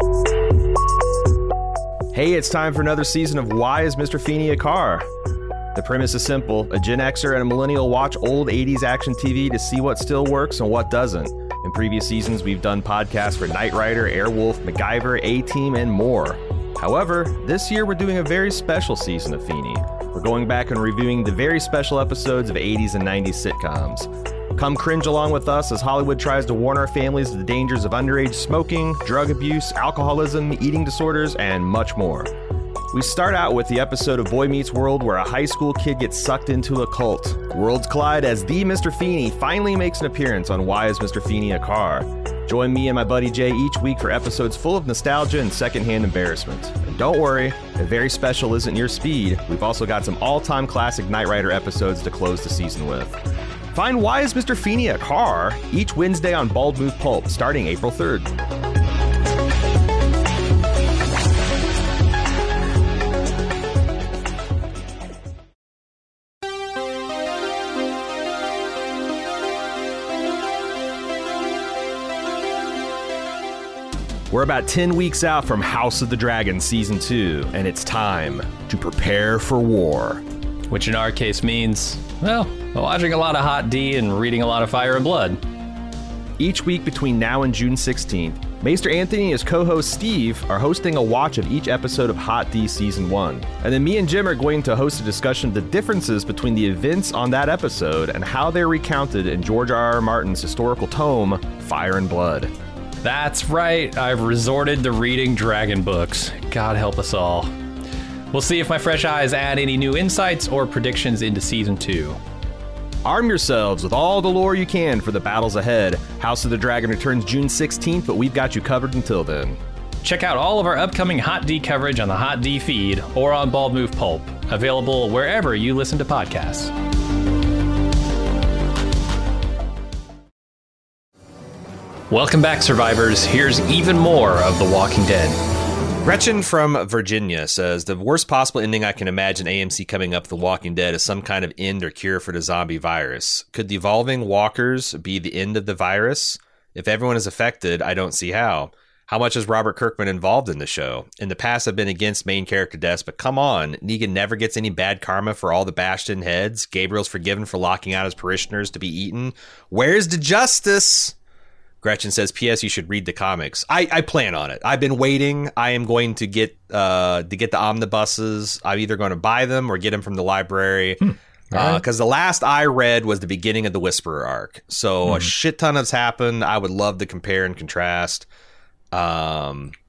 Hey, it's time for another season of Why is Mr. Feeney a Car? The premise is simple. A Gen Xer and a millennial watch old 80s action TV to see what still works and what doesn't. In previous seasons, we've done podcasts for Knight Rider, Airwolf, MacGyver, A-Team, and more. However, this year we're doing a very special season of Feeney. We're going back and reviewing the very special episodes of 80s and 90s sitcoms. Come cringe along with us as Hollywood tries to warn our families of the dangers of underage smoking, drug abuse, alcoholism, eating disorders, and much more. We start out with the episode of Boy Meets World where a high school kid gets sucked into a cult. Worlds collide as the Mr. Feeney finally makes an appearance on Why Is Mr. Feeney a Car? Join me and my buddy Jay each week for episodes full of nostalgia and secondhand embarrassment. And don't worry, if very special isn't your speed, we've also got some all-time classic Knight Rider episodes to close the season with. Find Why Is Mr. Feeney a Car? Each Wednesday on Bald Move Pulp, starting April 3rd. We're about 10 weeks out from House of the Dragon Season 2, and it's time to prepare for war. Which in our case means, well, watching a lot of Hot D and reading a lot of Fire and Blood. Each week between now and June 16th, Maester Anthony and his co-host Steve are hosting a watch of each episode of Hot D Season 1. And then me and Jim are going to host a discussion of the differences between the events on that episode and how they're recounted in George R.R. Martin's historical tome, Fire and Blood. That's right, I've resorted to reading dragon books. God help us all. We'll see if my fresh eyes add any new insights or predictions into Season 2. Arm yourselves with all the lore you can for the battles ahead. House of the Dragon returns June 16th, but we've got you covered until then. Check out all of our upcoming Hot D coverage on the Hot D feed or on Bald Move Pulp, available wherever you listen to podcasts. Welcome back, survivors. Here's even more of The Walking Dead. Gretchen from Virginia says, the worst possible ending I can imagine AMC coming up with The Walking Dead is some kind of end or cure for the zombie virus. Could the evolving walkers be the end of the virus? If everyone is affected, I don't see how. How much is Robert Kirkman involved in the show? In the past, I've been against main character deaths, but come on, Negan never gets any bad karma for all the bashed in heads. Gabriel's forgiven for locking out his parishioners to be eaten. Where's the justice? Gretchen says, P.S. You should read the comics. I plan on it. I've been waiting. I am going to get the omnibuses. I'm either going to buy them or get them from the library. Because the last I read was the beginning of the Whisperer arc. So a shit ton has happened. I would love to compare and contrast. I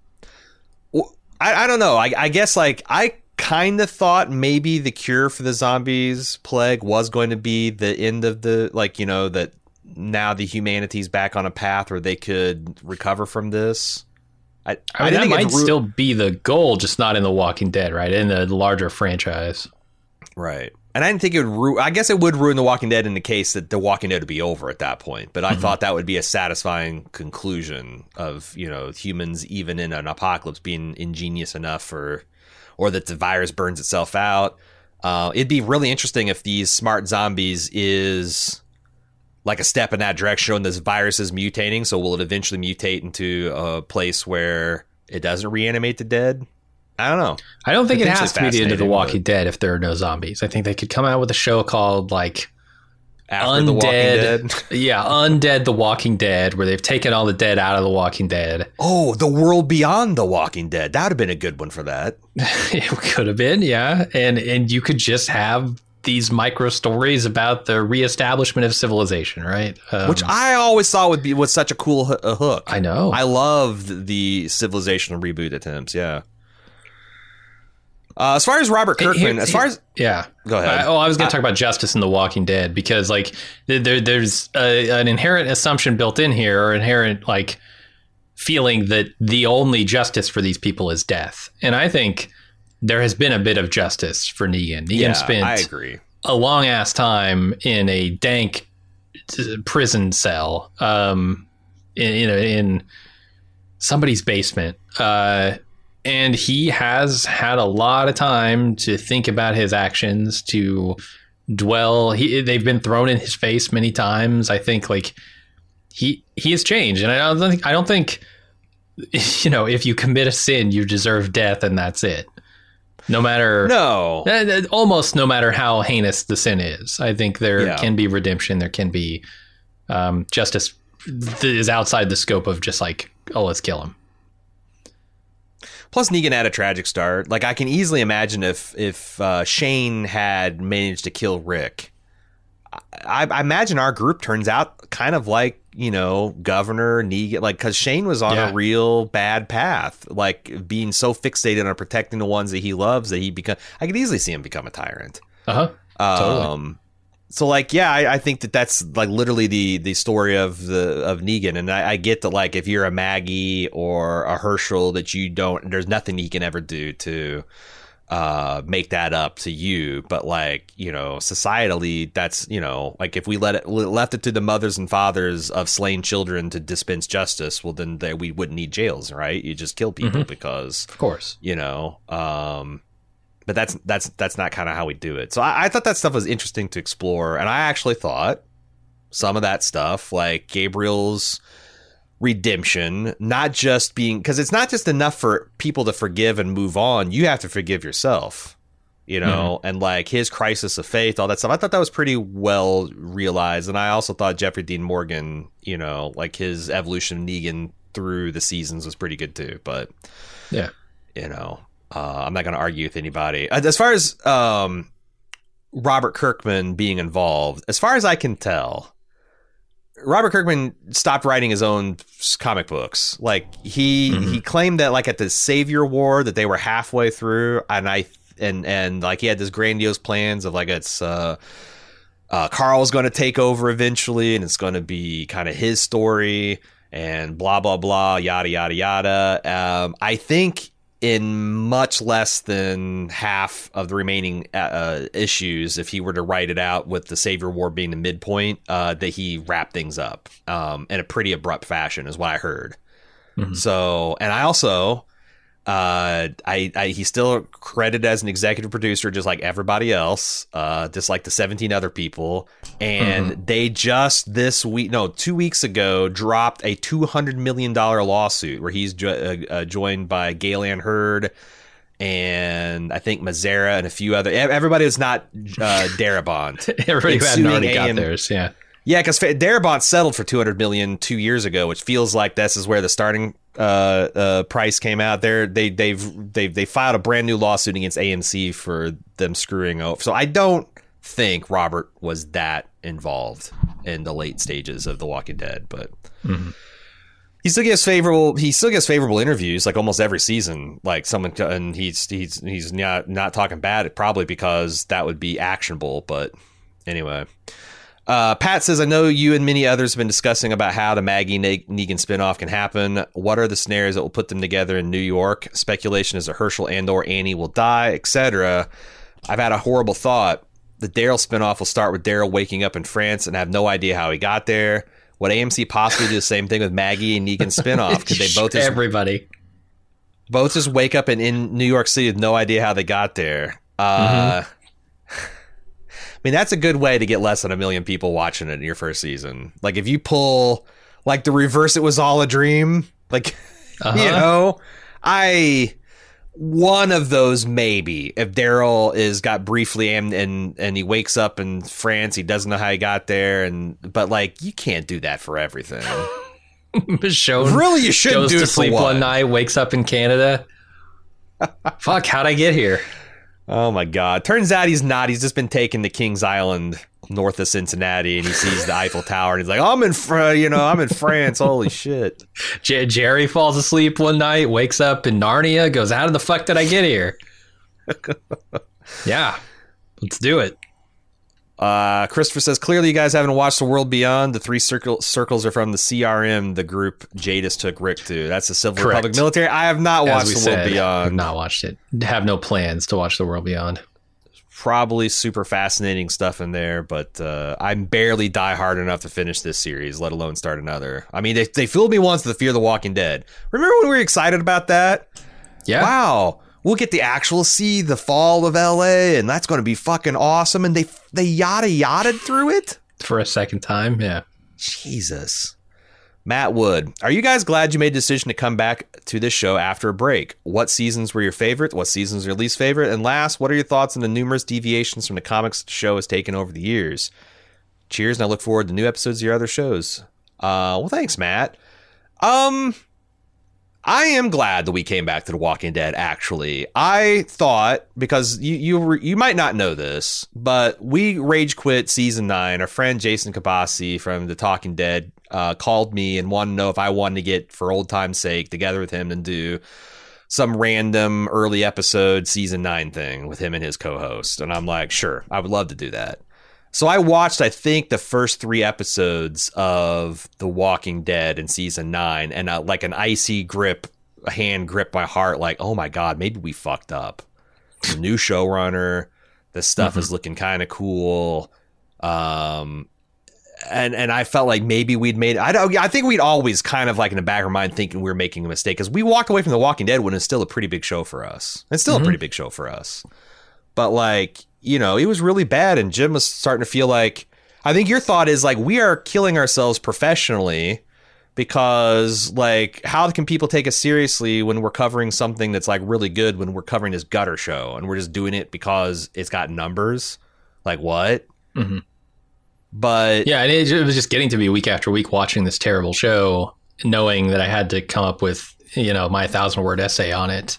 don't know. I guess like I kind of thought maybe the cure for the zombies plague was going to be the end of the, like, you know, that now the humanity's back on a path where they could recover from this. I mean, that might still be the goal, just not in The Walking Dead, right? In the larger franchise. Right. And I didn't think it would I guess it would ruin The Walking Dead in the case that The Walking Dead would be over at that point. But I thought that would be a satisfying conclusion of, you know, humans, even in an apocalypse, being ingenious enough or that the virus burns itself out. It'd be really interesting if these smart zombies is like a step in that direction, showing this virus is mutating. So will it eventually mutate into a place where it doesn't reanimate the dead? I don't know. I don't think it has to be the end of The Walking Dead if there are no zombies. I think they could come out with a show called like After The Walking Dead. Yeah, Undead The Walking Dead, where they've taken all the dead out of The Walking Dead. Oh, The World Beyond The Walking Dead. That would have been a good one for that. It could have been, yeah. And you could just have these micro stories about the reestablishment of civilization, right? Which I always thought was such a cool hook. I know. I loved the civilizational reboot attempts. Yeah. As far as Robert Kirkman, yeah, go ahead. I was going to talk about justice in The Walking Dead because like there's an inherent assumption built in here, or inherent like feeling that the only justice for these people is death, and I think there has been a bit of justice for Negan. Negan spent I agree. a long ass time in a dank prison cell, in somebody's basement. And he has had a lot of time to think about his actions, to dwell. They've been thrown in his face many times. I think like he has changed, and I don't think you know, if you commit a sin, you deserve death, and that's it. No matter almost no matter how heinous the sin is, I think there can be redemption. There can be justice is outside the scope of just like, oh, let's kill him. Plus, Negan had a tragic start. Like, I can easily imagine if Shane had managed to kill Rick. I imagine our group turns out kind of like, you know, Governor Negan, like, because Shane was on a real bad path, like being so fixated on protecting the ones that he loves that I could easily see him become a tyrant. Totally. So, like, yeah, I think that's like literally the story of Negan, and I get that, like, if you're a Maggie or a Herschel, that there's nothing he can ever do to make that up to you. But, like, you know, societally, that's, you know, like, if we left it to the mothers and fathers of slain children to dispense justice, well, then we wouldn't need jails, right? You just kill people because, of course, you know. But that's not kind of how we do it. So I thought that stuff was interesting to explore, and I actually thought some of that stuff, like Gabriel's redemption, not just being, because it's not just enough for people to forgive and move on. You have to forgive yourself, you know, and like his crisis of faith, all that stuff. I thought that was pretty well realized, and I also thought Jeffrey Dean Morgan, you know, like his evolution of Negan through the seasons was pretty good too. But yeah, you know. I'm not going to argue with anybody. As far as Robert Kirkman being involved, as far as I can tell, Robert Kirkman stopped writing his own comic books. Like, he claimed that, like, at the Savior War, that they were halfway through, and like he had this grandiose plans of, like, it's Carl's going to take over eventually, and it's going to be kind of his story, and blah blah blah, yada yada yada. I think in much less than half of the remaining issues, if he were to write it out with the Savior War being the midpoint, that he wrapped things up in a pretty abrupt fashion, is what I heard. So, and I also, he's still credited as an executive producer, just like everybody else, just like the 17 other people. And they just 2 weeks ago, dropped a $200 million lawsuit where he's joined by Galen Hurd and I think Mazzara and a few other, everybody was not Darabont. Everybody who hadn't already got theirs, yeah. Yeah, because Darabont settled for $200 million 2 years ago, which feels like this is where the starting price came out. They filed a brand new lawsuit against AMC for them screwing over. So I don't think Robert was that involved in the late stages of The Walking Dead, but he still gets favorable interviews like almost every season. Like someone, and he's not talking bad, probably because that would be actionable. But anyway. Pat says, I know you and many others have been discussing about how the Maggie Negan spinoff can happen. What are the scenarios that will put them together in New York? Speculation is that Herschel and or Annie will die, etc. I've had a horrible thought. The Daryl spinoff will start with Daryl waking up in France and have no idea how he got there. Would AMC possibly do the same thing with Maggie and Negan spinoff? Could they both just wake up in New York City with no idea how they got there? I mean, that's a good way to get less than 1 million people watching it in your first season. Like, if you pull, like, the reverse, it was all a dream. Like, you know, one of those maybe. If Daryl is got briefly and he wakes up in France, he doesn't know how he got there, but like, you can't do that for everything. Really, you shouldn't goes do to it sleep one night, wakes up in Canada. Fuck, how'd I get here? Oh my God. Turns out he's not. He's just been taken to Kings Island north of Cincinnati, and he sees the Eiffel Tower and he's like, I'm in France. Holy shit. Jerry falls asleep one night, wakes up in Narnia, goes, how the fuck did I get here? Yeah, let's do it. Christopher says, clearly you guys haven't watched The World Beyond. The three circles are from the CRM, the group Jadis took Rick to. That's the Civil Republic military. I have not watched The World Beyond. I've not watched it. Have no plans to watch The World Beyond. Probably super fascinating stuff in there, but I'm barely diehard enough to finish this series, let alone start another. I mean, they fooled me once with the Fear the Walking Dead. Remember when we were excited about that? Yeah. Wow. We'll get the actual see the fall of LA, and that's going to be fucking awesome. And they yada-yada'd through it for a second time. Yeah. Jesus. Matt Wood, are you guys glad you made the decision to come back to this show after a break? What seasons were your favorite? What seasons were your least favorite? And last, what are your thoughts on the numerous deviations from the comics the show has taken over the years? Cheers, and I look forward to new episodes of your other shows. Well, thanks, Matt. I am glad that we came back to The Walking Dead, actually. I thought, because you might not know this, but we rage quit season 9. Our friend Jason Kabasi from The Talking Dead called me and wanted to know if I wanted to get, for old time's sake, together with him and do some random early episode season 9 thing with him and his co-host. And I'm like, sure, I would love to do that. So I watched, I think, the first 3 episodes of The Walking Dead in season 9, and like an icy grip, a hand gripped my heart, like, oh my God, maybe we fucked up. The new showrunner, this stuff is looking kind of cool. And I felt like maybe we'd made it. I think we'd always kind of like in the back of our mind thinking we were making a mistake, because we walked away from The Walking Dead when it's still a pretty big show for us. It's still a pretty big show for us. But like, you know, it was really bad, and Jim was starting to feel like, I think your thought is like, we are killing ourselves professionally, because like, how can people take us seriously when we're covering something that's like really good, when we're covering this gutter show and we're just doing it because it's got numbers? Like, what? But yeah, and it was just getting to me week after week watching this terrible show, knowing that I had to come up with, you know, my 1,000-word essay on it.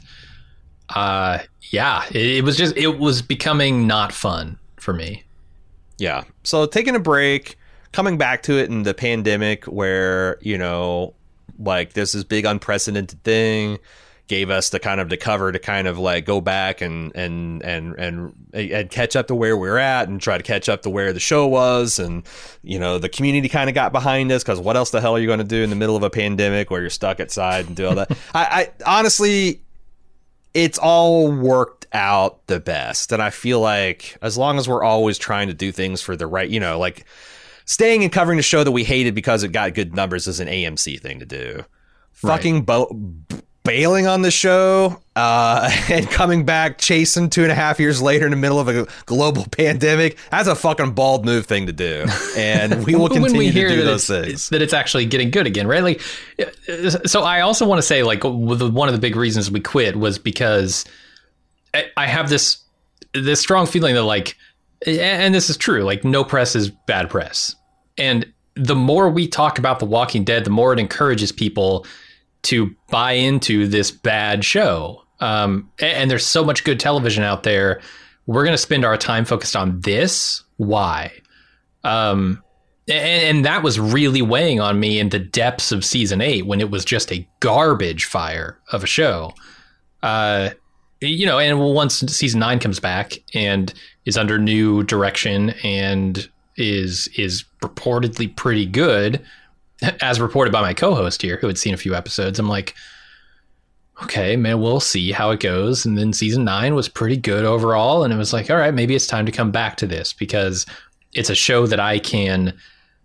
It was becoming not fun for me. Yeah. So taking a break, coming back to it in the pandemic where, you know, like this is big unprecedented thing, gave us the cover to kind of like go back and catch up to where we're at and try to catch up to where the show was. And, you know, the community kind of got behind us, because what else the hell are you going to do in the middle of a pandemic where you're stuck outside and do all that? I honestly, it's all worked out the best. And I feel like as long as we're always trying to do things for the right, you know, like staying and covering the show that we hated because it got good numbers is an AMC thing to do. Right. Fucking bailing on the show and coming back chasing 2.5 years later in the middle of a global pandemic, that's a fucking bald move thing to do. And we will continue to do those things. That it's actually getting good again, right? Like, so I also want to say, like, one of the big reasons we quit was because I have this strong feeling that, like, and this is true, like, no press is bad press. And the more we talk about The Walking Dead, the more it encourages people to buy into this bad show. And there's so much good television out there. We're going to spend our time focused on this. Why? And that was really weighing on me in the depths of season 8, when it was just a garbage fire of a show. You know, and once season 9 comes back and is under new direction and is reportedly pretty good, as reported by my co-host here, who had seen a few episodes, I'm like, okay, man, we'll see how it goes. And then season 9 was pretty good overall. And it was like, all right, maybe it's time to come back to this, because it's a show that I can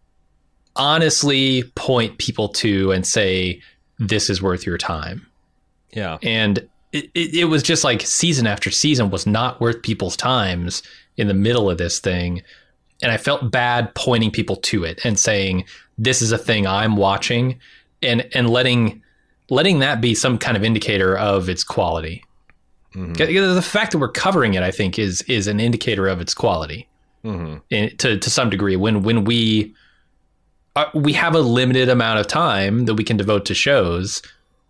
honestly point people to and say, this is worth your time. Yeah. And it was just like season after season was not worth people's times in the middle of this thing. And I felt bad pointing people to it and saying, this is a thing I'm watching, and letting that be some kind of indicator of its quality. Mm-hmm. The fact that we're covering it, I think, is an indicator of its quality. Mm-hmm. To some degree, when we have a limited amount of time that we can devote to shows,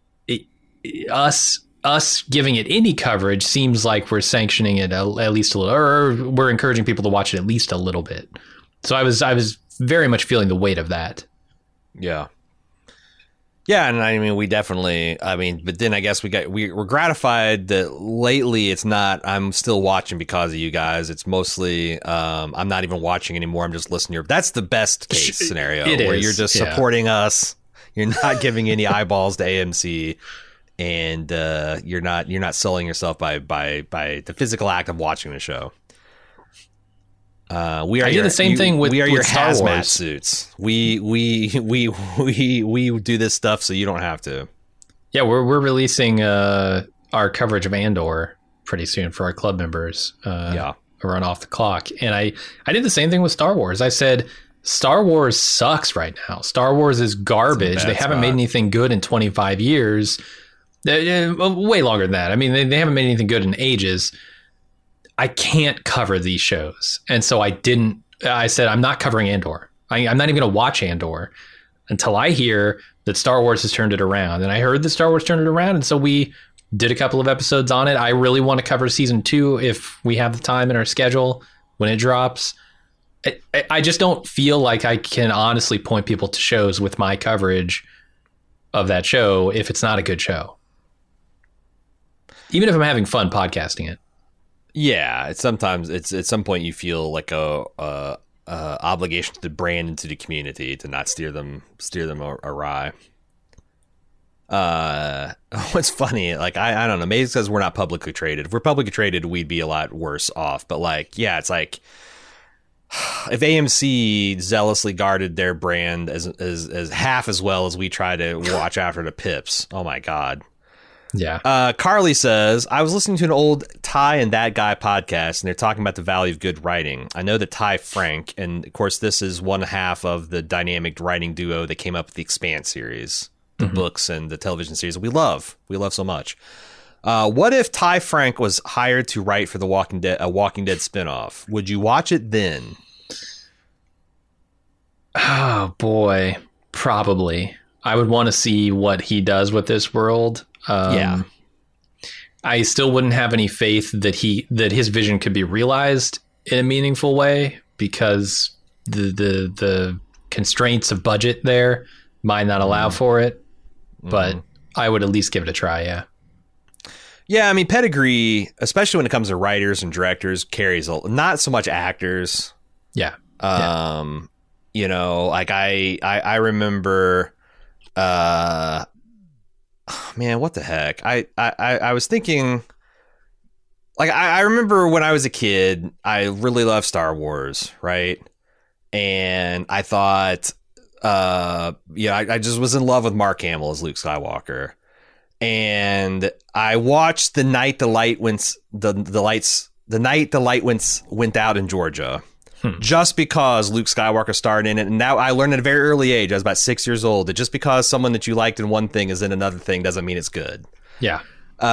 us giving it any coverage seems like we're sanctioning it at least a little, or we're encouraging people to watch it at least a little bit. So I was very much feeling the weight of that. Yeah. Yeah, and I mean, we definitely, but then I guess we're gratified that lately it's not, I'm still watching because of you guys. It's mostly, I'm not even watching anymore. I'm just listening. That's the best case scenario where you're just supporting us. You're not giving any eyeballs to AMC. And you're not selling yourself by the physical act of watching the show. I did the same thing with your Star hazmat Wars suits. We do this stuff so you don't have to. Yeah, we're releasing our coverage of Andor pretty soon for our club members. Run off the clock, and I did the same thing with Star Wars. I said, Star Wars sucks right now. Star Wars is garbage. They haven't made anything good in 25 years. Way longer than that. I mean, they haven't made anything good in ages. I can't cover these shows. And so I said, I'm not covering Andor. I'm not even going to watch Andor until I hear that Star Wars has turned it around. And I heard that Star Wars turned it around. And so we did a couple of episodes on it. I really want to cover season 2 if we have the time in our schedule when it drops. I just don't feel like I can honestly point people to shows with my coverage of that show if it's not a good show. Even if I'm having fun podcasting it. Yeah, sometimes it's at some point you feel like a obligation to the brand and to the community to not steer them awry. What's funny, like I don't know, maybe it's because we're not publicly traded. If we're publicly traded, we'd be a lot worse off. But like, yeah, it's like if AMC zealously guarded their brand as half as well as we try to watch after the pips. Oh my God. Yeah. Carly says, I was listening to an old Ty and That Guy podcast, and they're talking about the value of good writing. I know that Ty Frank, and of course, this is one half of the dynamic writing duo that came up with the Expanse series, the books and the television series we love so much. What if Ty Frank was hired to write for a Walking Dead spinoff? Would you watch it then? Oh boy, probably. I would want to see what he does with this world. Yeah, I still wouldn't have any faith that his vision could be realized in a meaningful way because the constraints of budget there might not allow for it. But I would at least give it a try. Yeah. Yeah, I mean, pedigree, especially when it comes to writers and directors, carries not so much actors. Yeah. You know, like I remember. Man, what the heck? I was thinking, like, I remember when I was a kid, I really loved Star Wars, right? And I thought, I just was in love with Mark Hamill as Luke Skywalker. And I watched the night the light went out in Georgia. Just because Luke Skywalker starred in it. And now I learned at a very early age, I was about 6 years old, that just because someone that you liked in one thing is in another thing doesn't mean it's good. Yeah.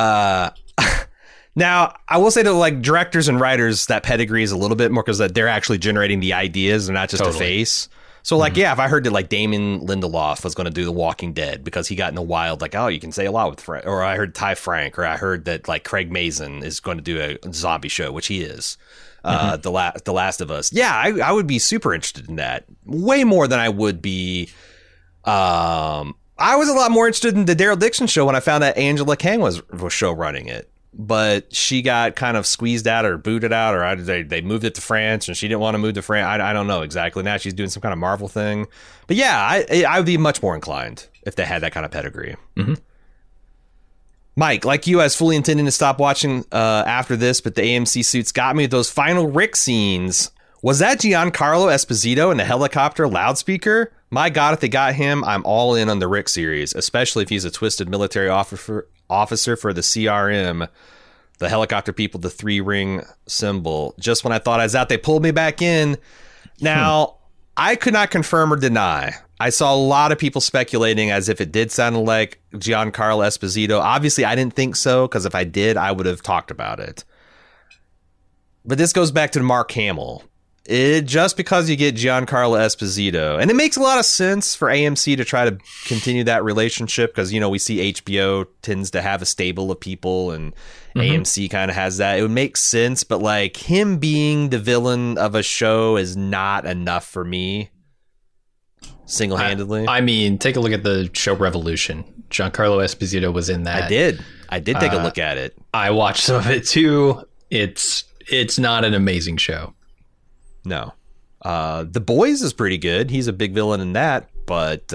Now, I will say that like directors and writers, that pedigree is a little bit more because they're actually generating the ideas. They're not just a face. So like, yeah, if I heard that like Damon Lindelof was going to do The Walking Dead because he got in a wild, like, oh, you can say a lot with Frank, or I heard Ty Frank, or I heard that like Craig Mazin is going to do a zombie show, which he is. The Last of Us. Yeah, I would be super interested in that. Way more than I would be. I was a lot more interested in the Daryl Dixon show when I found out Angela Kang was show running it. But she got kind of squeezed out or booted out, or they moved it to France and she didn't want to move to France. I don't know exactly. Now she's doing some kind of Marvel thing. But yeah, I would be much more inclined if they had that kind of pedigree. Mm-hmm. Mike, like you, I was fully intending to stop watching after this, but the AMC suits got me with those final Rick scenes. Was that Giancarlo Esposito in the helicopter loudspeaker? My God, if they got him, I'm all in on the Rick series, especially if he's a twisted military officer for the CRM, the helicopter people, the 3-ring symbol. Just when I thought I was out, they pulled me back in. Now, I could not confirm or deny. I saw a lot of people speculating as if it did sound like Giancarlo Esposito. Obviously, I didn't think so, because if I did, I would have talked about it. But this goes back to Mark Hamill. Just because you get Giancarlo Esposito, and it makes a lot of sense for AMC to try to continue that relationship, because, you know, we see HBO tends to have a stable of people, and AMC kind of has that. It would make sense, but like him being the villain of a show is not enough for me. Single-handedly. I mean, take a look at the show Revolution. Giancarlo Esposito was in that. I did take a look at it. I watched some of it too. It's not an amazing show. No. The Boys is pretty good. He's a big villain in that, but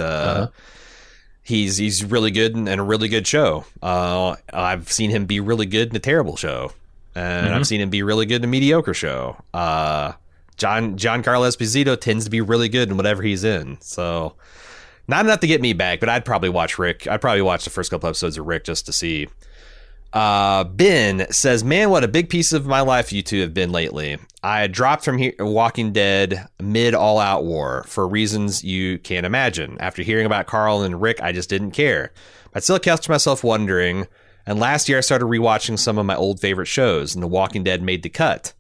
he's really good and a really good show. I've seen him be really good in a terrible show, and I've seen him be really good in a mediocre show. Giancarlo Esposito tends to be really good in whatever he's in. So not enough to get me back, but I'd probably watch Rick. I'd probably watch the first couple episodes of Rick just to see. Ben says, man, what a big piece of my life you two have been lately. I had dropped from Walking Dead mid all-out war for reasons you can't imagine. After hearing about Carl and Rick, I just didn't care. I still kept myself wondering, and last year I started rewatching some of my old favorite shows, and The Walking Dead made the cut.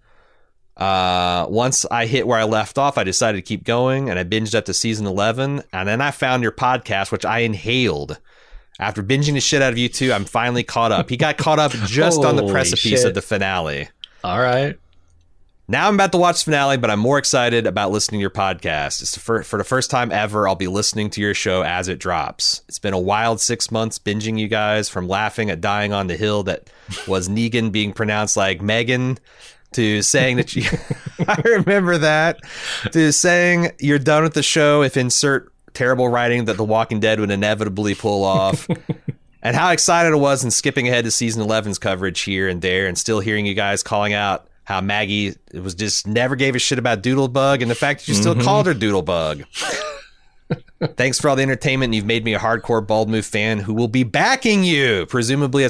Once I hit where I left off, I decided to keep going, and I binged up to season 11, and then I found your podcast, which I inhaled. After binging the shit out of you two, I'm finally caught up. He got caught up just on the precipice of the finale. All right. Now I'm about to watch the finale, but I'm more excited about listening to your podcast. It's for the first time ever, I'll be listening to your show as it drops. It's been a wild 6 months binging you guys, from laughing at dying on the hill that was Negan being pronounced like Megan, to saying that you... I remember that. To saying you're done with the show if insert terrible writing that The Walking Dead would inevitably pull off. And how excited I was in skipping ahead to season 11's coverage here and there, and still hearing you guys calling out how Maggie was just never gave a shit about Doodlebug, and the fact that you still called her Doodlebug. Thanks for all the entertainment. You've made me a hardcore Bald Move fan who will be backing you, presumably at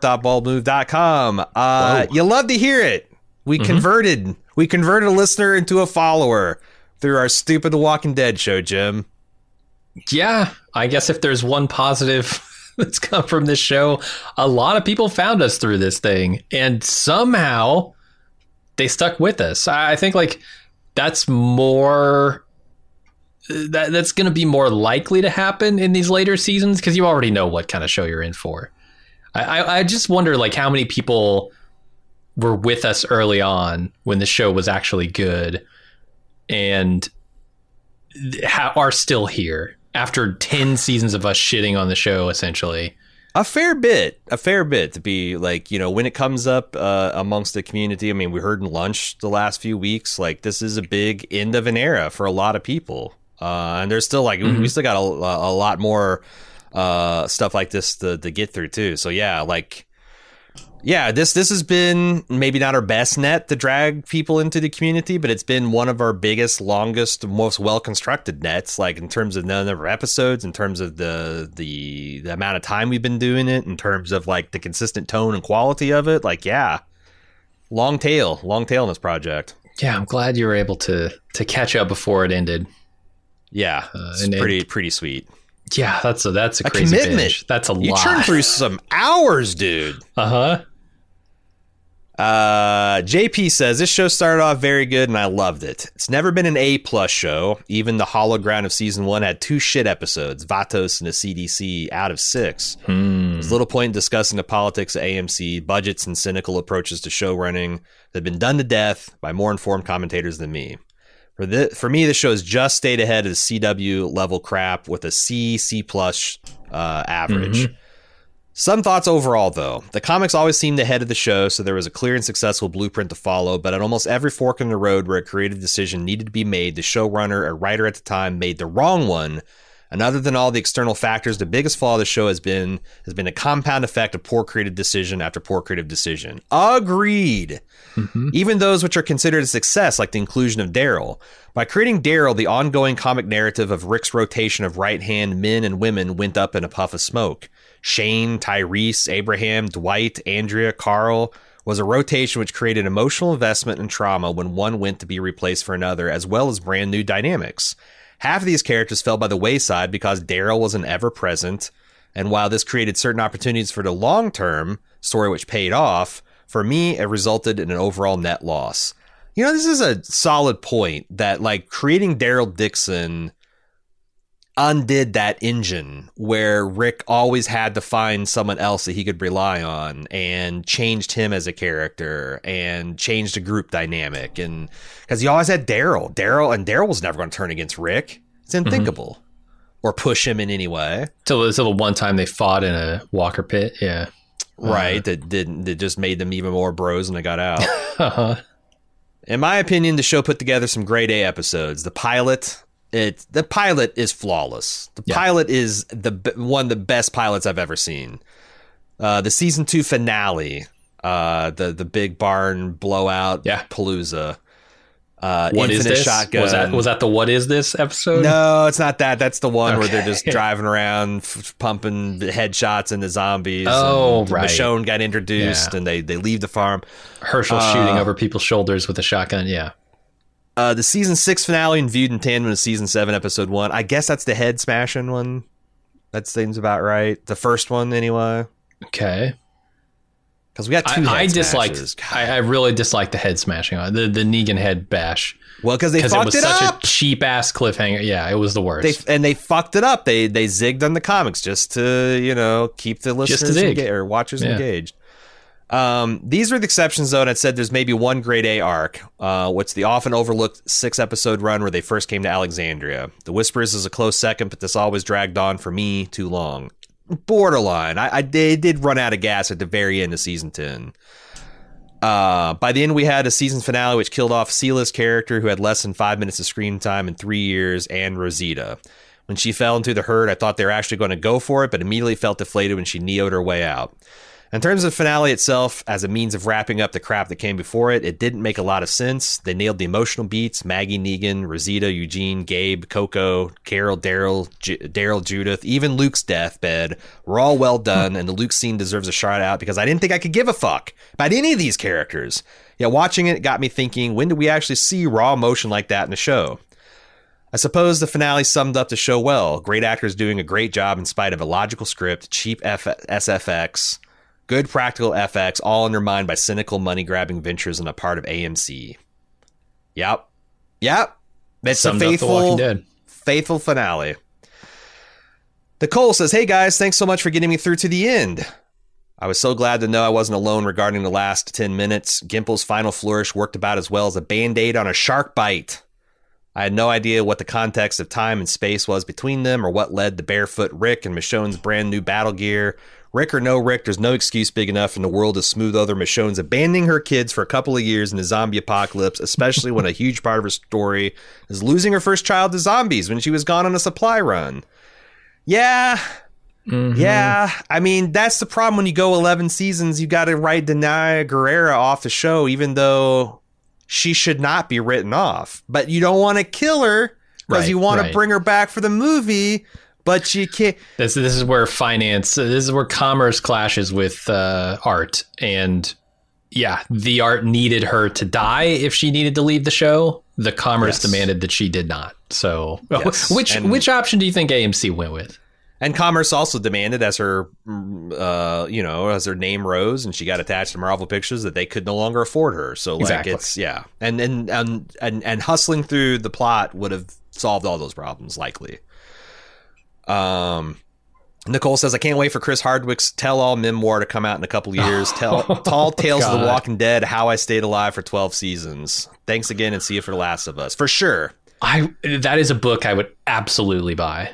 support.baldmove.com. You love to hear it. We converted a listener into a follower through our stupid The Walking Dead show, Jim. Yeah, I guess if there's one positive that's come from this show, a lot of people found us through this thing, and somehow they stuck with us. I think like that's more that's going to be more likely to happen in these later seasons, because you already know what kind of show you're in for. I just wonder like how many people were with us early on when the show was actually good and are still here after 10 seasons of us shitting on the show, essentially. A fair bit to be like, you know, when it comes up amongst the community. I mean, we heard in Lunch the last few weeks, like this is a big end of an era for a lot of people. And there's still like, we still got a lot more stuff like this to get through too. So yeah, like, yeah, this has been maybe not our best net to drag people into the community, but it's been one of our biggest, longest, most well-constructed nets, like in terms of the number of episodes, in terms of the amount of time we've been doing it, in terms of like the consistent tone and quality of it. Like, yeah, long tail in this project. Yeah, I'm glad you were able to catch up before it ended. Yeah, it's pretty sweet. Yeah, that's a crazy commitment. Binge. That's a lot. You churned through some hours, dude. JP says this show started off very good and I loved it. It's never been an A+ show. Even the Hollow Ground of season 1 had 2 shit episodes, Vatos and the CDC, out of 6. There's little point in discussing the politics of AMC, budgets, and cynical approaches to show running that have been done to death by more informed commentators than me. For me, the show has just stayed ahead of the CW level crap with a C+ average. Some thoughts overall, though. The comics always seemed ahead of the show, so there was a clear and successful blueprint to follow, but at almost every fork in the road where a creative decision needed to be made, the showrunner or writer at the time made the wrong one. And other than all the external factors, the biggest flaw of the show has been a compound effect of poor creative decision after poor creative decision. Agreed. Even those which are considered a success, like the inclusion of Daryl. By creating Daryl, the ongoing comic narrative of Rick's rotation of right-hand men and women went up in a puff of smoke. Shane, Tyrese, Abraham, Dwight, Andrea, Carl was a rotation which created emotional investment and trauma when one went to be replaced for another, as well as brand new dynamics. Half of these characters fell by the wayside because Daryl wasn't ever present, and while this created certain opportunities for the long-term story which paid off, for me, it resulted in an overall net loss. You know, this is a solid point that, like, creating Daryl Dixon undid that engine where Rick always had to find someone else that he could rely on, and changed him as a character and changed the group dynamic. And because he always had Daryl was never going to turn against Rick. It's unthinkable or push him in any way. So the one time they fought in a Walker pit. Yeah. Right. That just made them even more bros when they got out. In my opinion, the show put together some grade A episodes. The pilot is flawless. The pilot is one of the best pilots I've ever seen. The season 2 finale, the big barn blowout palooza, What is this? Shotgun. Was that the What Is This episode? No, it's not that. That's the one where Okay. they're just driving around, pumping headshots into zombies. Oh, and right. Michonne got introduced, Yeah. and they leave the farm. Herschel shooting over people's shoulders with a shotgun. Yeah. The season 6 finale and viewed in tandem with season 7, episode 1. I guess that's the head smashing one. That seems about right. The first one, anyway. Okay. Because we got two I head disliked. smashes. I really disliked the head smashing on the Negan head bash. Well, because they Because fucked it was it such up. a cheap ass cliffhanger. Yeah, it was the worst. They fucked it up. They zigged on the comics just to keep the listeners zig. or watchers Yeah. engaged. These are the exceptions, though, and I said there's maybe one grade A arc. What's the often overlooked 6-episode run where they first came to Alexandria. The Whisperers is a close second, but this always dragged on for me too long. Borderline. They did run out of gas at the very end of season 10. By the end, we had a season finale which killed off Sela's character, who had less than 5 minutes of screen time in 3 years, and Rosita. When she fell into the herd, I thought they were actually going to go for it, but immediately felt deflated when she neo'd her way out. In terms of the finale itself, as a means of wrapping up the crap that came before it, it didn't make a lot of sense. They nailed the emotional beats: Maggie, Negan, Rosita, Eugene, Gabe, Coco, Carol, Daryl, Judith, even Luke's deathbed were all well done, and the Luke scene deserves a shout out because I didn't think I could give a fuck about any of these characters. Yeah, watching it got me thinking, when do we actually see raw emotion like that in the show? I suppose the finale summed up the show well. Great actors doing a great job in spite of a logical script, cheap SFX, good practical FX, all undermined by cynical money-grabbing ventures on the part of AMC. Yep. It's Summed a up The Walking Dead. faithful finale. Nicole says, "Hey guys, thanks so much for getting me through to the end. I was so glad to know I wasn't alone regarding the last 10 minutes. Gimple's final flourish worked about as well as a Band-Aid on a shark bite. I had no idea what the context of time and space was between them or what led to Barefoot Rick and Michonne's brand new battle gear. Rick or no Rick, there's no excuse big enough in the world to smooth over Michonne's abandoning her kids for a couple of years in the zombie apocalypse, especially when a huge part of her story is losing her first child to zombies when she was gone on a supply run." Yeah. Mm-hmm. Yeah. I mean, that's the problem when you go 11 seasons. You got to write Danai Gurira off the show, even though she should not be written off. But you don't want to kill her because you want to bring her back for the movie. But you can't. This is where finance, this is where commerce clashes with art. And yeah, the art needed her to die if she needed to leave the show. The commerce demanded that she did not. So which option do you think AMC went with? And commerce also demanded, as her, as her name rose and she got attached to Marvel Pictures, that they could no longer afford her. So it's and hustling through the plot would have solved all those problems likely. Nicole says, "I can't wait for Chris Hardwick's tell-all memoir to come out in a couple of years. Tall Tales of the Walking Dead: How I Stayed Alive for 12 Seasons. Thanks again, and see you for The Last of Us." For sure. That is a book I would absolutely buy.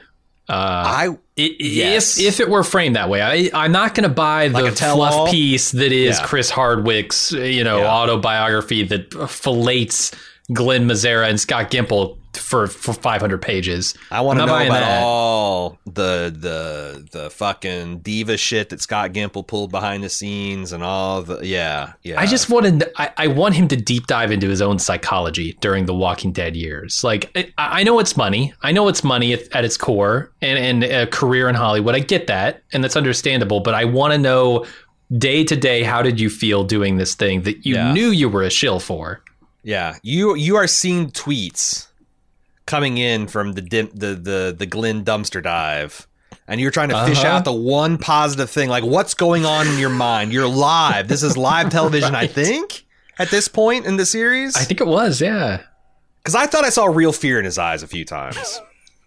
If it were framed that way. I'm not going to buy the fluff piece that is Chris Hardwick's autobiography that fillets Glenn Mazzara and Scott Gimple for 500 pages. I want to know about all the fucking diva shit that Scott Gimple pulled behind the scenes and all the I just wanted I want him to deep dive into his own psychology during the Walking Dead years. Like, I know it's money. I know it's money at its core and a career in Hollywood. I get that, and that's understandable. But I want to know day to day, how did you feel doing this thing that you knew you were a shill for? Yeah, you are seeing tweets coming in from the Glenn dumpster dive, and you're trying to fish out the one positive thing. Like, what's going on in your mind? You're live. This is live television, right. I think, at this point in the series. I think it was, yeah. Because I thought I saw real fear in his eyes a few times.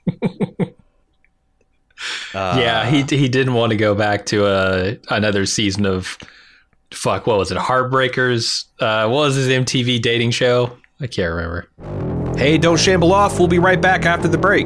He didn't want to go back to another season of what was it? Heartbreakers? What was his MTV dating show? I can't remember. Hey, don't shamble off. We'll be right back after the break.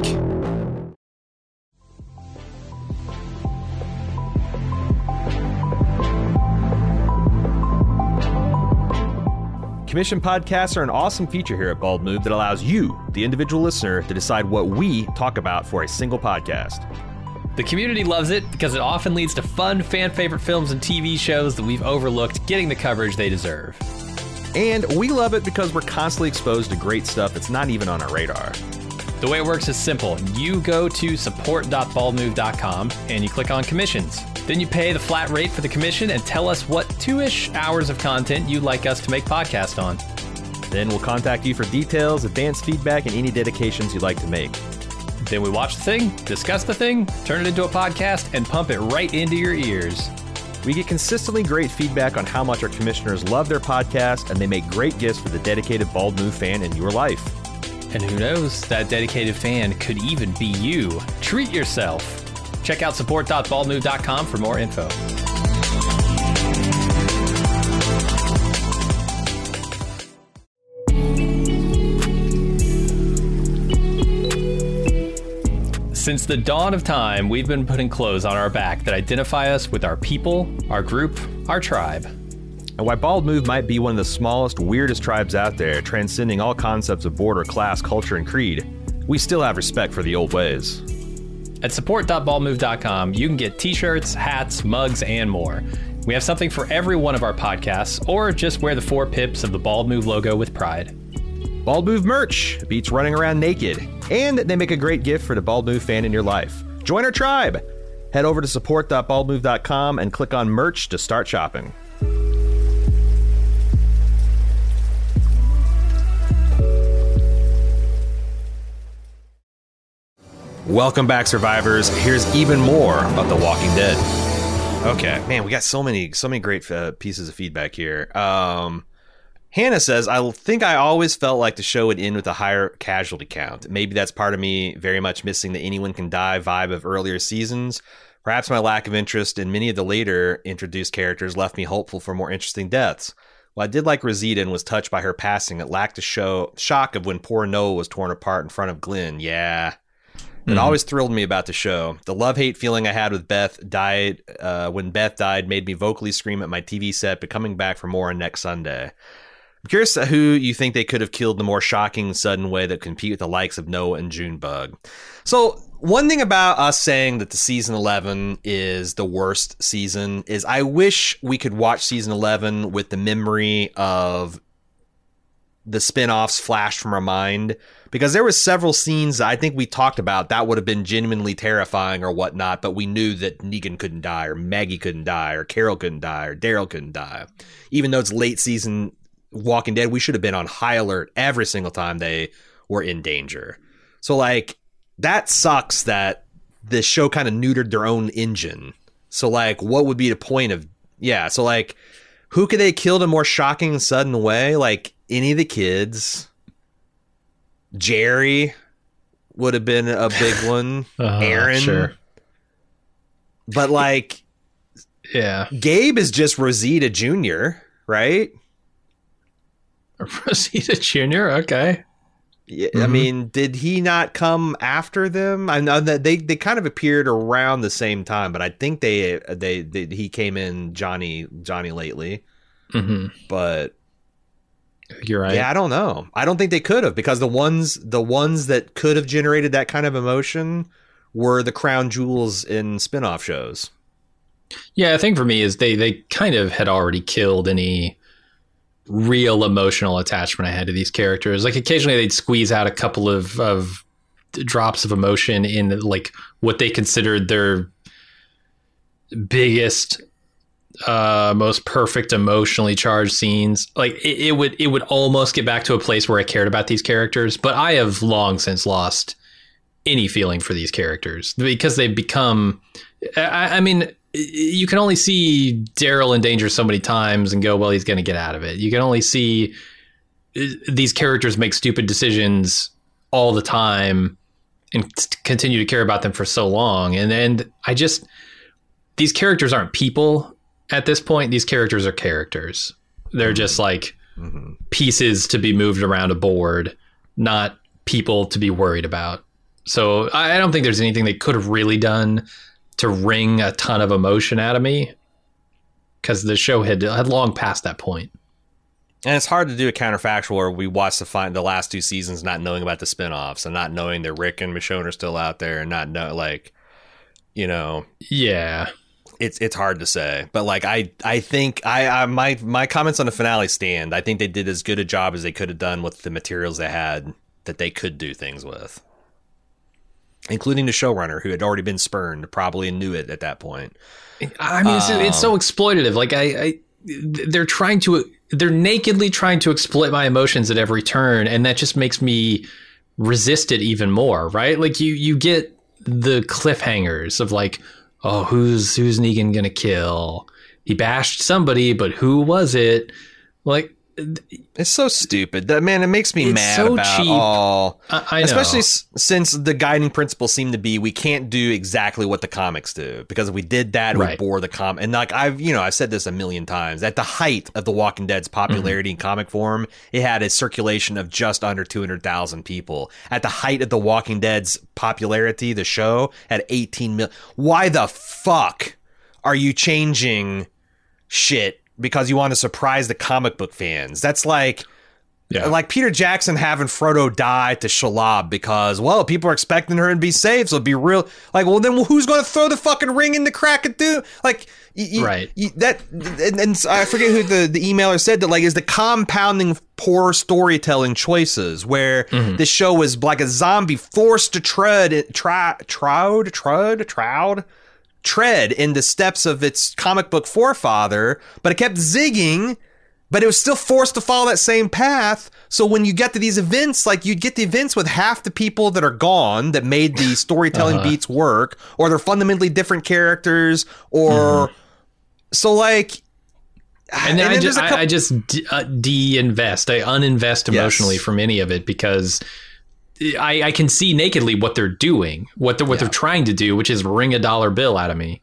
Commission podcasts are an awesome feature here at Bald Move that allows you, the individual listener, to decide what we talk about for a single podcast. The community loves it because it often leads to fun, fan-favorite films and TV shows that we've overlooked getting the coverage they deserve. And we love it because we're constantly exposed to great stuff that's not even on our radar. The way it works is simple. You go to support.baldmove.com and you click on commissions. Then you pay the flat rate for the commission and tell us what 2-ish hours of content you'd like us to make podcast on. Then we'll contact you for details, advanced feedback, and any dedications you'd like to make. Then we watch the thing, discuss the thing, turn it into a podcast, and pump it right into your ears. We get consistently great feedback on how much our commissioners love their podcast, and they make great gifts for the dedicated Bald Move fan in your life. And who knows, that dedicated fan could even be you. Treat yourself. Check out support.baldmove.com for more info. Since the dawn of time, we've been putting clothes on our back that identify us with our people, our group, our tribe. And while Bald Move might be one of the smallest, weirdest tribes out there, transcending all concepts of border, class, culture, and creed, we still have respect for the old ways. At support.baldmove.com, you can get t-shirts, hats, mugs, and more. We have something for every one of our podcasts, or just wear the 4 pips of the Bald Move logo with pride. Bald Move merch beats running around naked, and they make a great gift for the Bald Move fan in your life. Join our tribe. Head over to support.baldmove.com and click on merch to start shopping. Welcome back, survivors. Here's even more of The Walking Dead. Okay, man, we got so many great pieces of feedback here. Hannah says, I think I always felt like the show would end with a higher casualty count. Maybe that's part of me very much missing the anyone can die vibe of earlier seasons. Perhaps my lack of interest in many of the later introduced characters left me hopeful for more interesting deaths. While I did like Rosita and was touched by her passing, it lacked a shock of when poor Noah was torn apart in front of Glenn. Yeah. It always thrilled me about the show. The love-hate feeling I had with Beth died when Beth died made me vocally scream at my TV set, but coming back for more on next Sunday. I'm curious who you think they could have killed in the more shocking, sudden way that compete with the likes of Noah and Junebug. So one thing about us saying that the season 11 is the worst season is I wish we could watch season 11 with the memory of the spinoffs flashed from our mind, because there were several scenes I think we talked about that would have been genuinely terrifying or whatnot, but we knew that Negan couldn't die, or Maggie couldn't die, or Carol couldn't die, or Daryl couldn't die. Even though it's late season Walking Dead, we should have been on high alert every single time they were in danger. So like, that sucks that this show kind of neutered their own engine. So like, what would be the point of, so like, who could they kill in a more shocking, sudden way? Like, any of the kids. Jerry would have been a big one. Aaron. Sure. But like, yeah. Gabe is just Rosita Jr., right? Rosita Jr., okay. Yeah, I mean, did he not come after them? I know that they kind of appeared around the same time, but I think he came in Johnny lately. Mm-hmm. But you're right. Yeah, I don't know. I don't think they could have, because the ones that could have generated that kind of emotion were the crown jewels in spinoff shows. Yeah, I think for me is they kind of had already killed any real emotional attachment I had to these characters. Like occasionally they'd squeeze out a couple of drops of emotion in like what they considered their biggest, most perfect emotionally charged scenes. Like it would almost get back to a place where I cared about these characters, but I have long since lost any feeling for these characters because they've become, I mean, you can only see Daryl in danger so many times and go, well, he's going to get out of it. You can only see these characters make stupid decisions all the time and continue to care about them for so long. And these characters aren't people at this point. These characters are characters. They're just like pieces to be moved around a board, not people to be worried about. So I don't think there's anything they could have really done to wring a ton of emotion out of me, because the show had long passed that point. And it's hard to do a counterfactual where we watched the last 2 seasons not knowing about the spinoffs and not knowing that Rick and Michonne are still out there and not know, like, you know. Yeah. It's hard to say, but like I think my comments on the finale stand. I think they did as good a job as they could have done with the materials they had that they could do things with, including the showrunner who had already been spurned, probably knew it at that point. I mean, it's so exploitative. Like they're nakedly trying to exploit my emotions at every turn, and that just makes me resist it even more. Right? Like you get the cliffhangers of like, oh, who's Negan gonna kill? He bashed somebody, but who was it? Like, it's so stupid. That, man, it makes me mad so about cheap. all. I know. Especially since the guiding principle seemed to be we can't do exactly what the comics do, because if we did that, it would bore the comic. And like I've said this a million times. At the height of The Walking Dead's popularity in comic form, it had a circulation of just under 200,000 people. At the height of The Walking Dead's popularity, the show had 18 million. Why the fuck are you changing shit because you want to surprise the comic book fans? That's like Peter Jackson having Frodo die to Shelob because, well, people are expecting her to be safe, so it'd be real. Like, well, then who's going to throw the fucking ring in the crack of doom? Like, and I forget who the emailer said that, like, is the compounding poor storytelling choices where this show was like a zombie forced to tread in the steps of its comic book forefather, but it kept zigging, but it was still forced to follow that same path. So when you get to these events, like you get the events with half the people that are gone that made the storytelling beats work, or they're fundamentally different characters, or so like. And then I just de-invest. I uninvest emotionally from any of it because I can see nakedly what they're doing, what they're trying to do, which is ring a dollar bill out of me.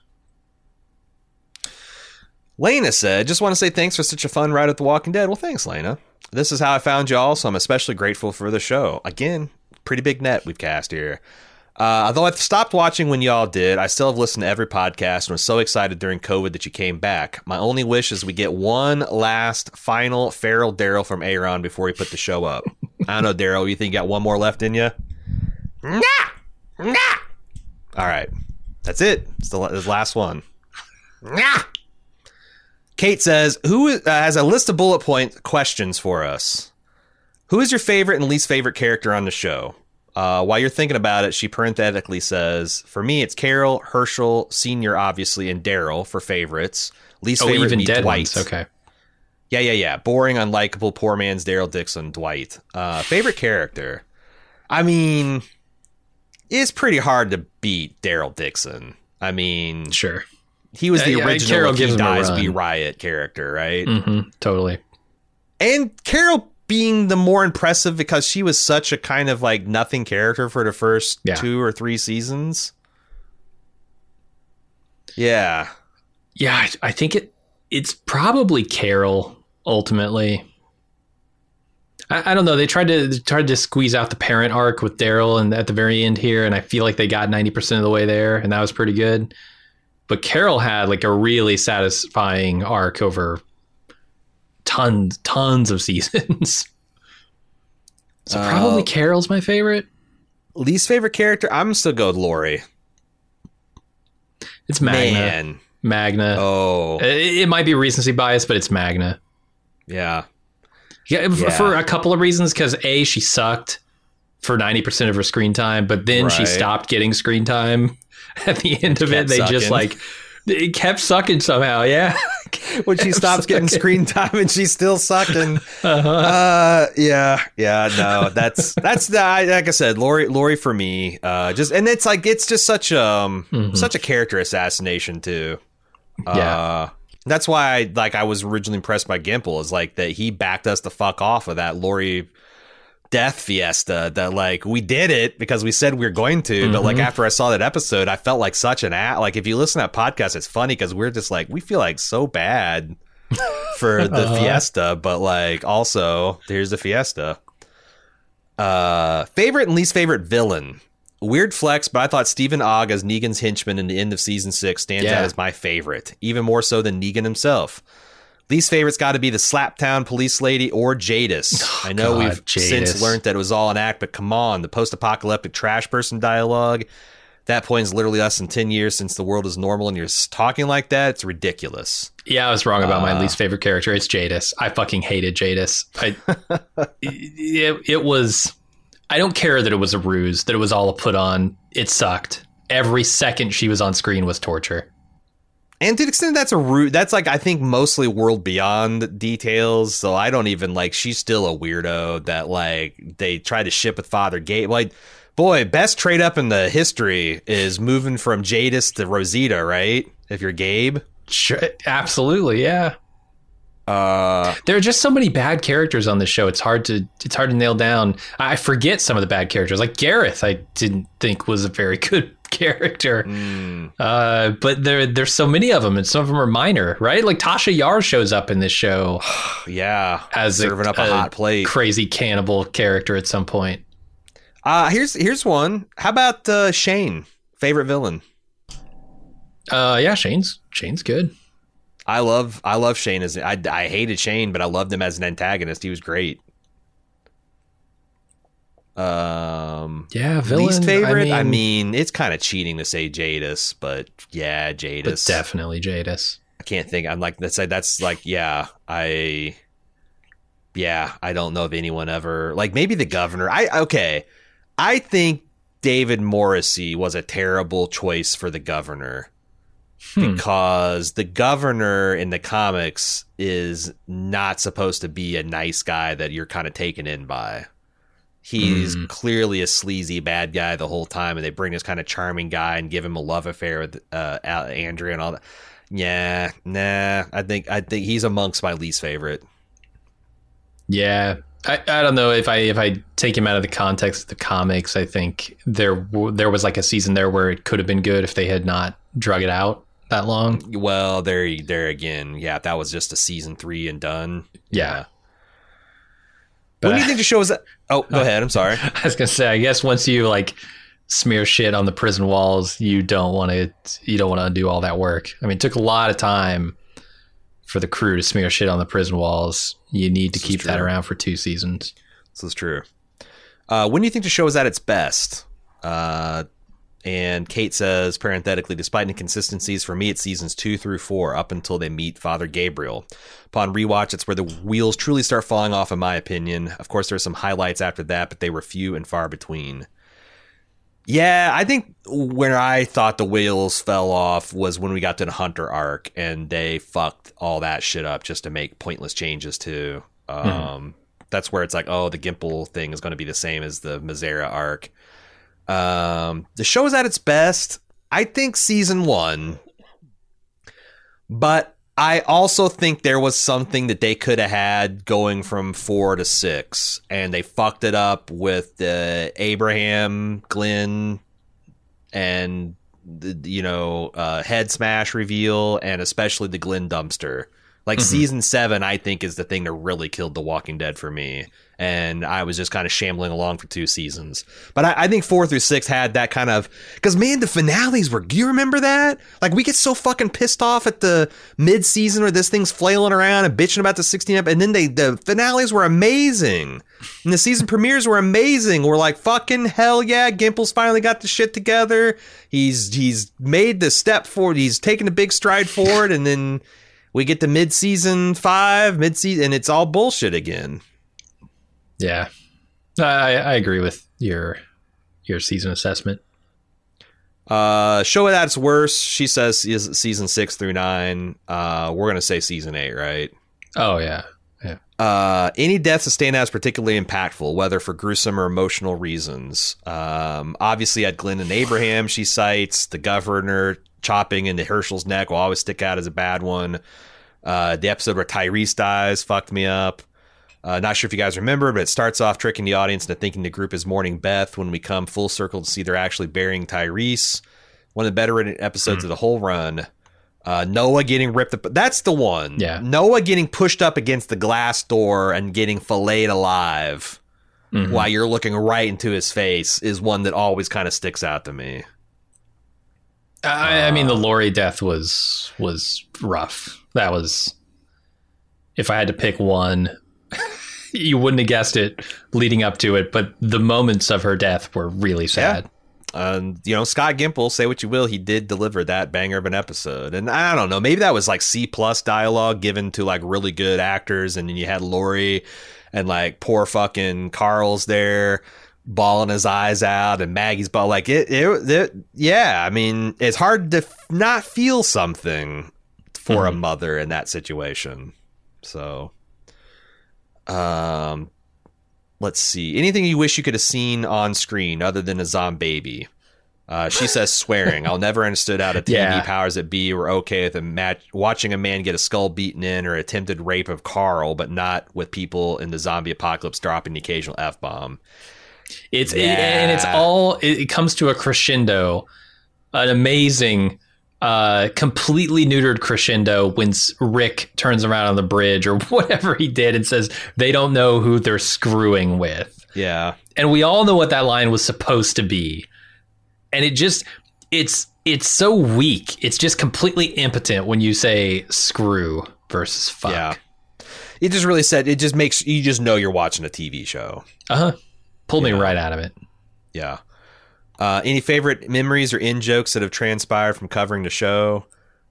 Lena said, just want to say thanks for such a fun ride at The Walking Dead. Well, thanks, Lena. This is how I found y'all, so I'm especially grateful for the show. Again, pretty big net we've cast here. Although I stopped watching when y'all did, I still have listened to every podcast and was so excited during COVID that you came back. My only wish is we get one last final feral Daryl from Aaron before we put the show up. I don't know, Daryl, you think you got one more left in you? Nah! All right. That's it. It's the last one. Nah! Kate says, who has a list of bullet point questions for us? Who is your favorite and least favorite character on the show? While you're thinking about it, she parenthetically says, for me, it's Carol, Herschel, Senior, obviously, and Daryl for favorites. Least favorite even be dead Dwight. Ones. Okay. Yeah. Boring, unlikable, poor man's Daryl Dixon, Dwight. Favorite character? I mean, it's pretty hard to beat Daryl Dixon. I mean, sure. He was the original Carol He Dies Be Riot character, right? Totally. And Carol being the more impressive because she was such a kind of like nothing character for the first 2 or 3 seasons. Yeah. Yeah, I think it's probably Carol ultimately. I don't know. They tried to squeeze out the parent arc with Daryl and at the very end here, and I feel like they got 90% of the way there, and that was pretty good. But Carol had like a really satisfying arc over tons of seasons. So probably Carol's my favorite. Least favorite character? I'm still go with Lori. It's Magna. Man. Magna. Oh. It might be recency bias, but it's Magna. Yeah. For a couple of reasons, because A, she sucked for 90% of her screen time, but then she stopped getting screen time at the end of it. They sucking. Just like it kept sucking somehow. Yeah. When she stops getting screen time and she's still sucking. Yeah. No, that's like I said, Lori for me. It's just such a character assassination too. That's why I was originally impressed by Gimple, is like that he backed us the fuck off of that Lori death fiesta, that like we did it because we said we were going to, but like after I saw that episode, I felt like such an like if you listen to that podcast, it's funny because we're just like, we feel like so bad for the fiesta, but like also here's the fiesta. Favorite and least favorite villain. Weird flex, but I thought Stephen Ogg as Negan's henchman in the end of season 6 stands out as my favorite, even more so than Negan himself. Least favorite's got to be the Slaptown police lady or Jadis. I know we've since learned that it was all an act, but come on, the post-apocalyptic trash person dialogue. That point is literally less than 10 years since the world is normal, and you're talking like that. It's ridiculous. Yeah, I was wrong about my least favorite character. It's Jadis. I fucking hated Jadis. It was... I don't care that it was a ruse, that it was all a put on. It sucked. Every second she was on screen was torture. And to the extent that's a ruse, that's like, I think mostly World Beyond details. So I don't even like, she's still a weirdo that like they try to ship with Father Gabe. Like, boy, best trade up in the history is moving from Jadis to Rosita, right? If you're Gabe. Sure, absolutely, yeah. There are just so many bad characters on this show. It's hard to nail down. I forget some of the bad characters. Like Gareth, I didn't think was a very good character. But there's so many of them, and some of them are minor, right? Like Tasha Yar shows up in this show. Yeah, as serving up a hot plate, crazy cannibal character at some point. Here's one. How about Shane? Favorite villain? Yeah, Shane's good. I love Shane as I hated Shane, but I loved him as an antagonist. He was great. Yeah, villain. Least favorite? I mean, it's kind of cheating to say Jadis, but yeah, Jadis. But definitely Jadis. I can't think. I'm like, that's like, yeah, I don't know if anyone ever, like maybe the governor. I think David Morrissey was a terrible choice for the governor. Because the governor in the comics is not supposed to be a nice guy that you're kind of taken in by. He's clearly a sleazy bad guy the whole time, and they bring this kind of charming guy and give him a love affair with Andrea and all that. Yeah, nah. I think he's amongst my least favorite. Yeah, I don't know if I take him out of the context of the comics. I think there was like a season there where it could have been good if they had not drug it out that long. Well, there again, yeah, that was just a season 3 and done. Yeah. What do you think the show is? Oh, go ahead. I'm sorry. I was gonna say, I guess once you like smear shit on the prison walls, you don't want to undo all that work. I mean, it took a lot of time for the crew to smear shit on the prison walls. You need to keep that around for 2 seasons. This is true. When do you think the show is at its best? And Kate says, parenthetically, despite inconsistencies, for me, it's seasons 2 through 4, up until they meet Father Gabriel. Upon rewatch, it's where the wheels truly start falling off, in my opinion. Of course, there's some highlights after that, but they were few and far between. Yeah, I think where I thought the wheels fell off was when we got to the Hunter arc, and they fucked all that shit up just to make pointless changes too. That's where it's like, oh, the Gimple thing is going to be the same as the Mazera arc. The show is at its best, I think, season 1, but I also think there was something that they could have had going from 4 to 6, and they fucked it up with the Abraham, Glenn, and the head smash reveal, and especially the Glenn dumpster. Like season 7, I think, is the thing that really killed The Walking Dead for me. And I was just kind of shambling along for 2 seasons. But I think 4 through 6 had that kind of... Because, man, the finales were... Do you remember that? Like, we get so fucking pissed off at the mid-season where this thing's flailing around and bitching about the 16th... And then the finales were amazing. And the season premieres were amazing. We're like, fucking hell yeah, Gimple's finally got the shit together. He's made the step forward. He's taken a big stride forward. And then we get to mid-season 5, and it's all bullshit again. Yeah, I agree with your season assessment. Show it at its worst, she says, is season 6 through 9. We're gonna say season 8, right? Oh yeah. Any deaths that stand out as particularly impactful, whether for gruesome or emotional reasons. Obviously, at Glenn and Abraham, she cites the governor chopping into Herschel's neck will always stick out as a bad one. The episode where Tyrese dies fucked me up. Not sure if you guys remember, but it starts off tricking the audience into thinking the group is mourning Beth when we come full circle to see they're actually burying Tyrese. One of the better written episodes of the whole run. Noah getting ripped up. That's the one. Yeah. Noah getting pushed up against the glass door and getting filleted alive while you're looking right into his face is one that always kind of sticks out to me. I mean, the Lori death was rough. That was, if I had to pick one, you wouldn't have guessed it leading up to it, but the moments of her death were really sad. Scott Gimple, say what you will, he did deliver that banger of an episode. And I don't know, maybe that was like C+ dialogue given to like really good actors. And then you had Lori and like poor fucking Carl's there bawling his eyes out, and Maggie's ball. Like yeah, I mean, it's hard to not feel something for a mother in that situation. So, let's see. Anything you wish you could have seen on screen other than a zombie? She says swearing. I'll never understood how the TV powers that be were okay with watching a man get a skull beaten in or attempted rape of Carl, but not with people in the zombie apocalypse dropping the occasional F-bomb. It comes to a crescendo, an amazing, completely neutered crescendo when Rick turns around on the bridge or whatever he did and says they don't know who they're screwing with. Yeah. And we all know what that line was supposed to be. And it's so weak. It's just completely impotent when you say screw versus fuck. Yeah. It just really makes you just know you're watching a TV show. Uh-huh. Pulled me right out of it. Yeah. Any favorite memories or in-jokes that have transpired from covering the show?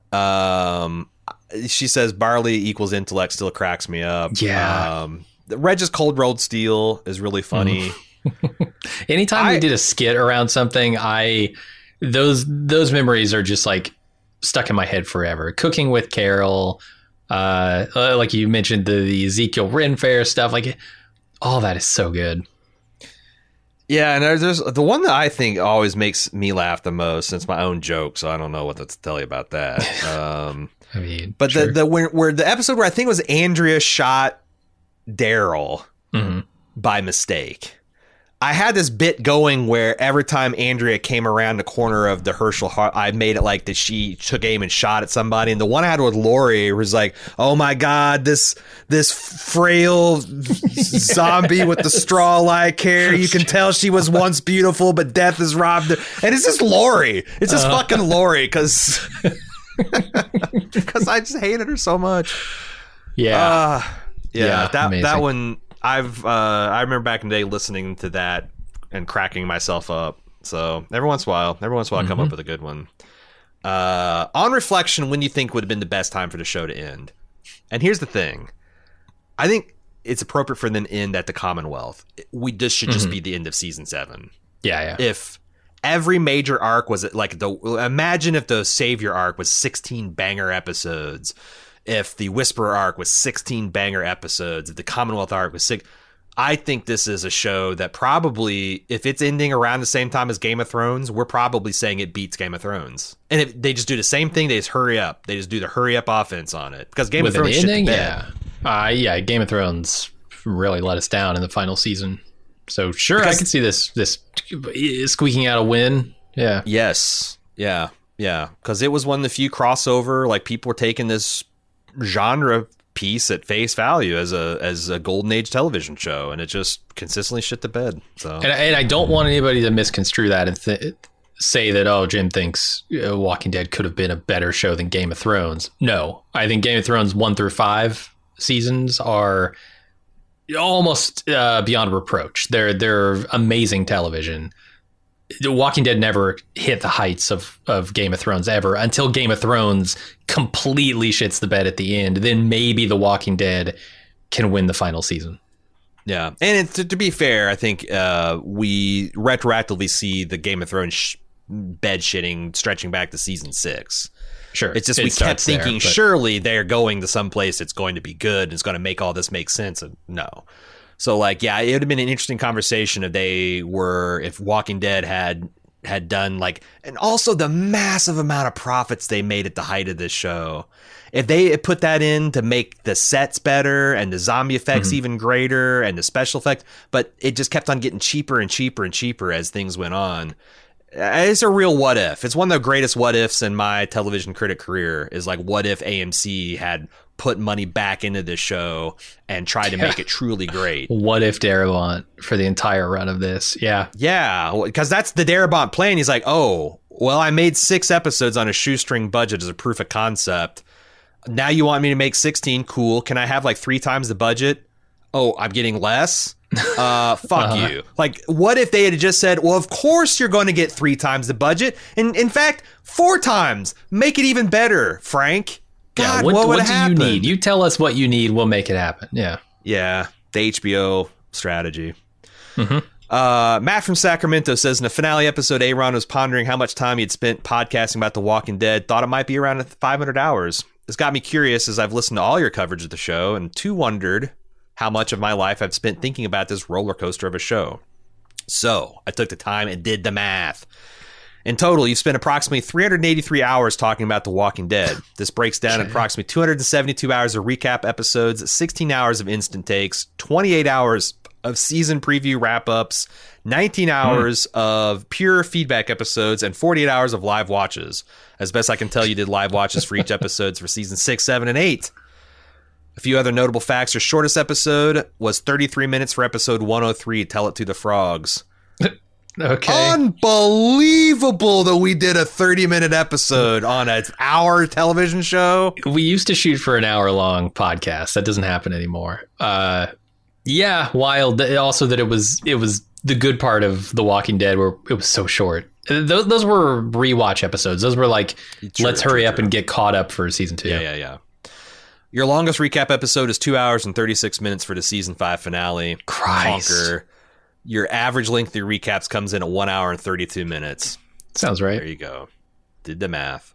She says barley equals intellect still cracks me up. Yeah. Reg's cold rolled steel is really funny. Anytime we did a skit around something, those memories are just like stuck in my head forever. Cooking with Carol, like you mentioned, the Ezekiel Ren Fair stuff, like all that is so good. Yeah, and there's the one that I think always makes me laugh the most, since my own joke, so I don't know what to tell you about that. I mean, but sure. where the episode where I think it was Andrea shot Daryl by mistake. I had this bit going where every time Andrea came around the corner of the Herschel, I made it like that she took aim and shot at somebody. And the one I had with Lori was like, oh my God, this frail zombie with the straw-like hair. You can tell she was once beautiful, but death has robbed her. And it's just Lori. It's just fucking Lori because I just hated her so much. Yeah. That one. I remember back in the day listening to that and cracking myself up. So every once in a while I come up with a good one. On reflection, when do you think would have been the best time for the show to end? And here's the thing. I think it's appropriate for them to end at the Commonwealth. This should just be the end of season 7. Yeah. If every major arc was like imagine if the Savior arc was 16 banger episodes. If the Whisperer arc was 16 banger episodes, if the Commonwealth arc was 6, I think this is a show that probably, if it's ending around the same time as Game of Thrones, we're probably saying it beats Game of Thrones. And if they just do the same thing, they just hurry up. They just do the hurry up offense on it. Because Game of Thrones shit the bed. Game of Thrones really let us down in the final season. So sure, I can see this squeaking out a win. Yeah. Yes. Yeah. Because it was one of the few crossover, like people were taking this genre piece at face value as a golden age television show, and it just consistently shit the bed. So and I don't want anybody to misconstrue that and say that Jim thinks Walking Dead could have been a better show than Game of Thrones. No, I think Game of Thrones 1 through 5 seasons are almost beyond reproach. They're amazing television. The Walking Dead never hit the heights of Game of Thrones ever until Game of Thrones completely shits the bed at the end. Then maybe The Walking Dead can win the final season. Yeah. And to be fair, I think we retroactively see the Game of Thrones bed shitting stretching back to season 6. Sure. It's just we kept thinking surely they're going to some place it's going to be good and it's going to make all this make sense. And no. So like, yeah, it would have been an interesting conversation if Walking Dead had done like, and also the massive amount of profits they made at the height of this show. If they put that in to make the sets better and the zombie effects even greater and the special effects, but it just kept on getting cheaper and cheaper and cheaper as things went on. It's a real what if. It's one of the greatest what ifs in my television critic career is like, what if AMC had put money back into this show and tried to make it truly great? What if Darabont for the entire run of this? Yeah. Yeah. Because that's the Darabont plan. He's like, oh, well, I made 6 episodes on a shoestring budget as a proof of concept. Now you want me to make 16? Cool. Can I have like 3 times the budget? Oh, I'm getting less? Fuck you. Like, what if they had just said, well, of course you're going to get 3 times the budget, and in fact 4 times. Make it even better, Frank. God, what would happen? You need? You tell us what you need, we'll make it happen. Yeah, the HBO strategy. Matt from Sacramento says, in the finale episode, Aaron was pondering how much time he'd spent podcasting about The Walking Dead. Thought it might be around 500 hours. This got me curious as I've listened to all your coverage of the show, and wondered how much of my life I've spent thinking about this roller coaster of a show. So I took the time and did the math. In total, you've spent approximately 383 hours talking about The Walking Dead. This breaks down approximately 272 hours of recap episodes, 16 hours of instant takes, 28 hours of season preview wrap-ups, 19 hours of pure feedback episodes, and 48 hours of live watches. As best I can tell, you did live watches for each episodes for season 6, 7, and 8. A few other notable facts. Your shortest episode was 33 minutes for episode 103, Tell It to the Frogs. Okay. Unbelievable that we did a 30-minute episode on an hour television show. We used to shoot for an hour-long podcast. That doesn't happen anymore. Yeah, wild. Also that it was the good part of The Walking Dead where it was so short. Those were rewatch episodes. Those were like, let's hurry up and get caught up for season 2. Yeah. Your longest recap episode is 2 hours and 36 minutes for the season 5 finale. Christ. Conquer. Your average length of your recaps comes in at 1 hour and 32 minutes. Sounds right. There you go. Did the math.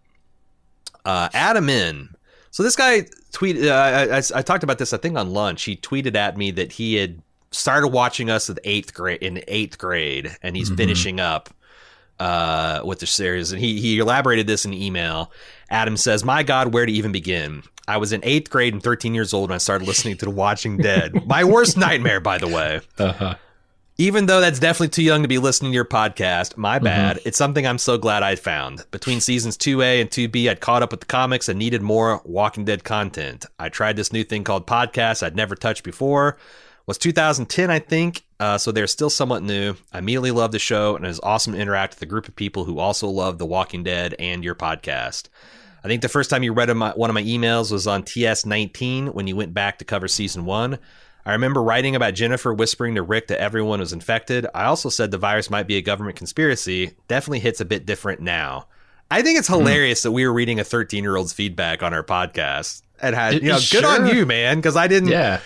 Adam in. So this guy tweeted, I talked about this, I think, on lunch. He tweeted at me that he had started watching us in 8th grade, and he's finishing up with the series. And he elaborated this in an email. Adam says, my God, where to even begin? I was in 8th grade and 13 years old when I started listening to The Walking Dead. My worst nightmare, by the way. Even though that's definitely too young to be listening to your podcast, my bad. It's something I'm so glad I found. Between seasons 2A and 2B, I'd caught up with the comics and needed more Walking Dead content. I tried this new thing called podcasts I'd never touched before. It was 2010, I think, so they're still somewhat new. I immediately loved the show, and it was awesome to interact with a group of people who also love The Walking Dead and your podcast. I think the first time you read one of my emails was on TS19 when you went back to cover season 1. I remember writing about Jennifer whispering to Rick that everyone was infected. I also said the virus might be a government conspiracy. Definitely hits a bit different now. I think it's hilarious that we were reading a 13-year-old's feedback on our podcast and had, good on you, man, because I didn't, I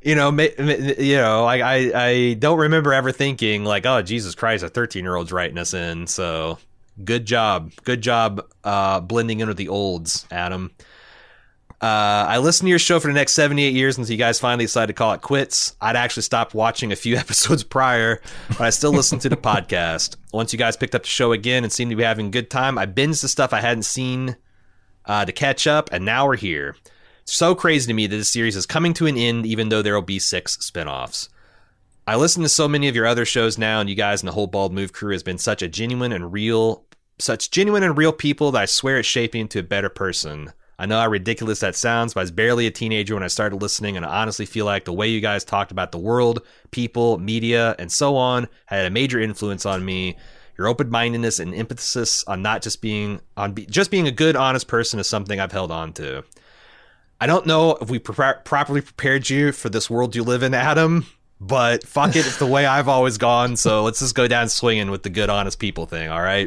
don't remember ever thinking like, oh, Jesus Christ, a 13-year-old's writing us in. So good job blending in with the olds, Adam. I listened to your show for the next 78 years until you guys finally decided to call it quits. I'd actually stopped watching a few episodes prior, but I still listen to the podcast. Once you guys picked up the show again and seemed to be having a good time, I binged the stuff I hadn't seen to catch up, and now we're here. It's so crazy to me that this series is coming to an end, even though there will be 6 spinoffs. I listen to so many of your other shows now, and you guys and the whole Bald Move crew has been such genuine and real people that I swear it's shaping into a better person. I know how ridiculous that sounds, but I was barely a teenager when I started listening, and I honestly feel like the way you guys talked about the world, people, media, and so on had a major influence on me. Your open-mindedness and emphasis on just being a good, honest person is something I've held on to. I don't know if we properly prepared you for this world you live in, Adam, but fuck it, it's the way I've always gone, so let's just go down swinging with the good, honest people thing, all right?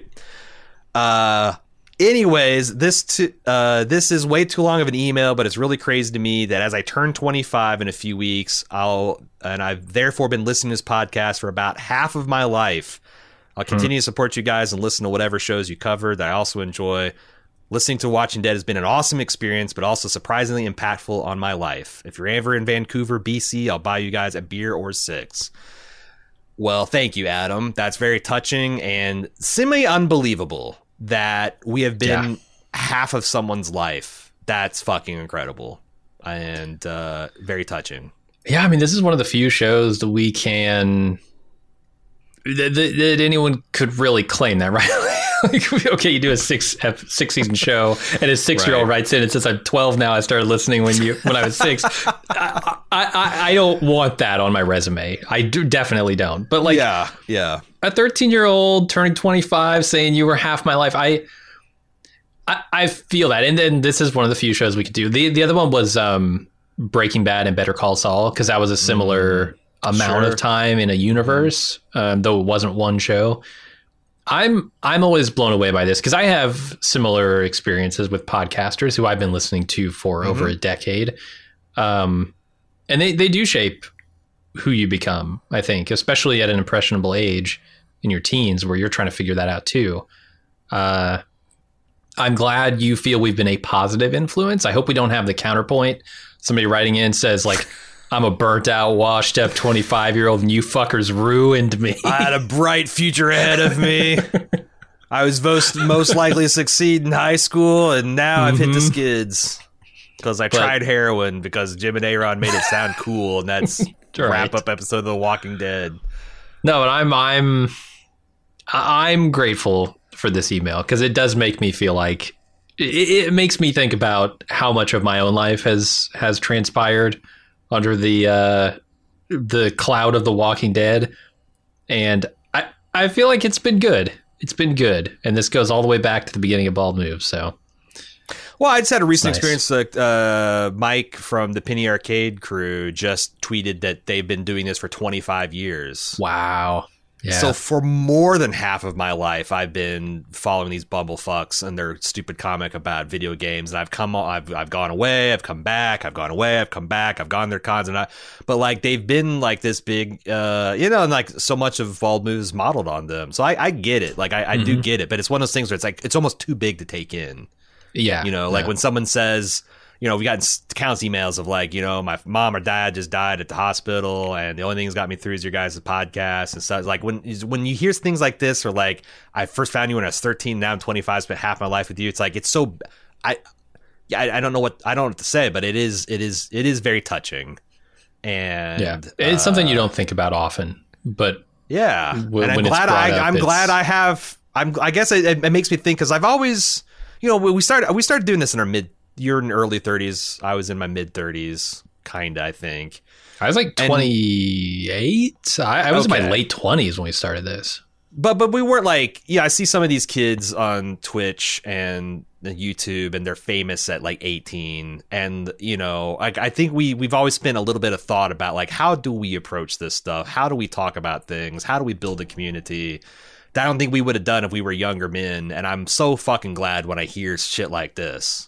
Anyways, this is way too long of an email, but it's really crazy to me that as I turn 25 in a few weeks, I've therefore been listening to this podcast for about half of my life. I'll continue to support you guys and listen to whatever shows you cover that I also enjoy. Listening to Walking Dead has been an awesome experience, but also surprisingly impactful on my life. If you're ever in Vancouver, BC, I'll buy you guys a beer or 6. Well, thank you, Adam. That's very touching and semi-unbelievable that we have been half of someone's life. That's fucking incredible and very touching. Yeah, I mean, this is one of the few shows that we can that anyone could really claim that, right? Like, okay, you do a 6 season show, and a 6-year-old writes in and says, "I'm 12 now. I started listening when I was 6." I don't want that on my resume. I definitely don't. But like, yeah, a 13-year-old turning 25, saying you were half my life. I feel that, and then this is one of the few shows we could do. The other one was Breaking Bad and Better Call Saul, because that was a similar amount of time in a universe, though it wasn't one show. I'm always blown away by this because I have similar experiences with podcasters who I've been listening to for over a decade. And they do shape who you become, I think, especially at an impressionable age in your teens where you're trying to figure that out too. I'm glad you feel we've been a positive influence. I hope we don't have the counterpoint. Somebody writing in says like, I'm a burnt out, washed up 25-year-old and you fuckers ruined me. I had a bright future ahead of me. I was most likely to succeed in high school, and now I've hit the skids because I tried heroin because Jim and Aaron made it sound cool, and that's wrap-up episode of The Walking Dead. No, but I'm grateful for this email because it does make me feel like it makes me think about how much of my own life has transpired under the cloud of The Walking Dead. And I feel like it's been good. It's been good. And this goes all the way back to the beginning of Bald Move. So, well, I just had a recent experience. Mike from the Penny Arcade crew just tweeted that they've been doing this for 25 years. Wow. Yeah. So for more than half of my life, I've been following these bumblefucks and their stupid comic about video games. And I've gone away, I've come back, I've gone away, I've come back, I've gone to their cons, but like they've been like this big, and like so much of Bald Move is modeled on them. So I get it, like I do get it, but it's one of those things where it's like it's almost too big to take in. Yeah, like when someone says, we got countless emails of like, my mom or dad just died at the hospital and the only thing that's got me through is your guys' podcast and stuff. Like when you hear things like this, or like I first found you when I was 13, now I'm 25, spent half my life with you. It's like, it's so, I don't know what to say, but it is very touching. And it's something you don't think about often, but I'm glad I guess it makes me think, cause I've always, we started doing this in our you're in early 30s. I was in my mid 30s, kind of, I think. I was like 28. I was in my late 20s when we started this. But we weren't like, I see some of these kids on Twitch and YouTube, and they're famous at like 18. And, I think we've always spent a little bit of thought about like, how do we approach this stuff? How do we talk about things? How do we build a community? That I don't think we would have done if we were younger men. And I'm so fucking glad when I hear shit like this.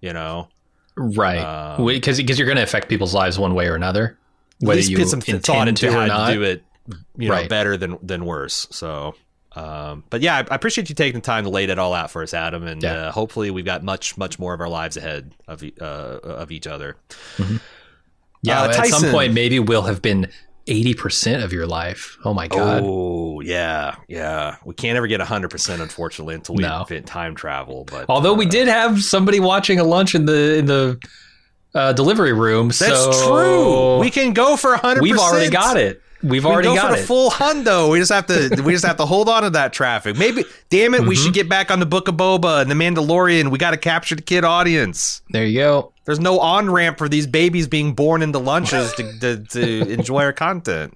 Right, because you're going to affect people's lives one way or another, whether you put some thought into or how not. to do it, better than worse. So, but yeah, I appreciate you taking the time to lay that all out for us, Adam, and hopefully we've got much more of our lives ahead of each other. Mm-hmm. Yeah, at Tyson, some point maybe we'll have been 80% of your life. Oh my God. Oh yeah. We can't ever get 100%, unfortunately, until we invent time travel. But although we did have somebody watching a lunch in the delivery room. That's true. We can go for 100%. We've already got it. We've already got the full hundo. We just have to hold on to that traffic. Maybe, damn it, we should get back on the Book of Boba and the Mandalorian. We got to capture the kid audience. There you go. There's no on ramp for these babies being born into lunches to enjoy our content.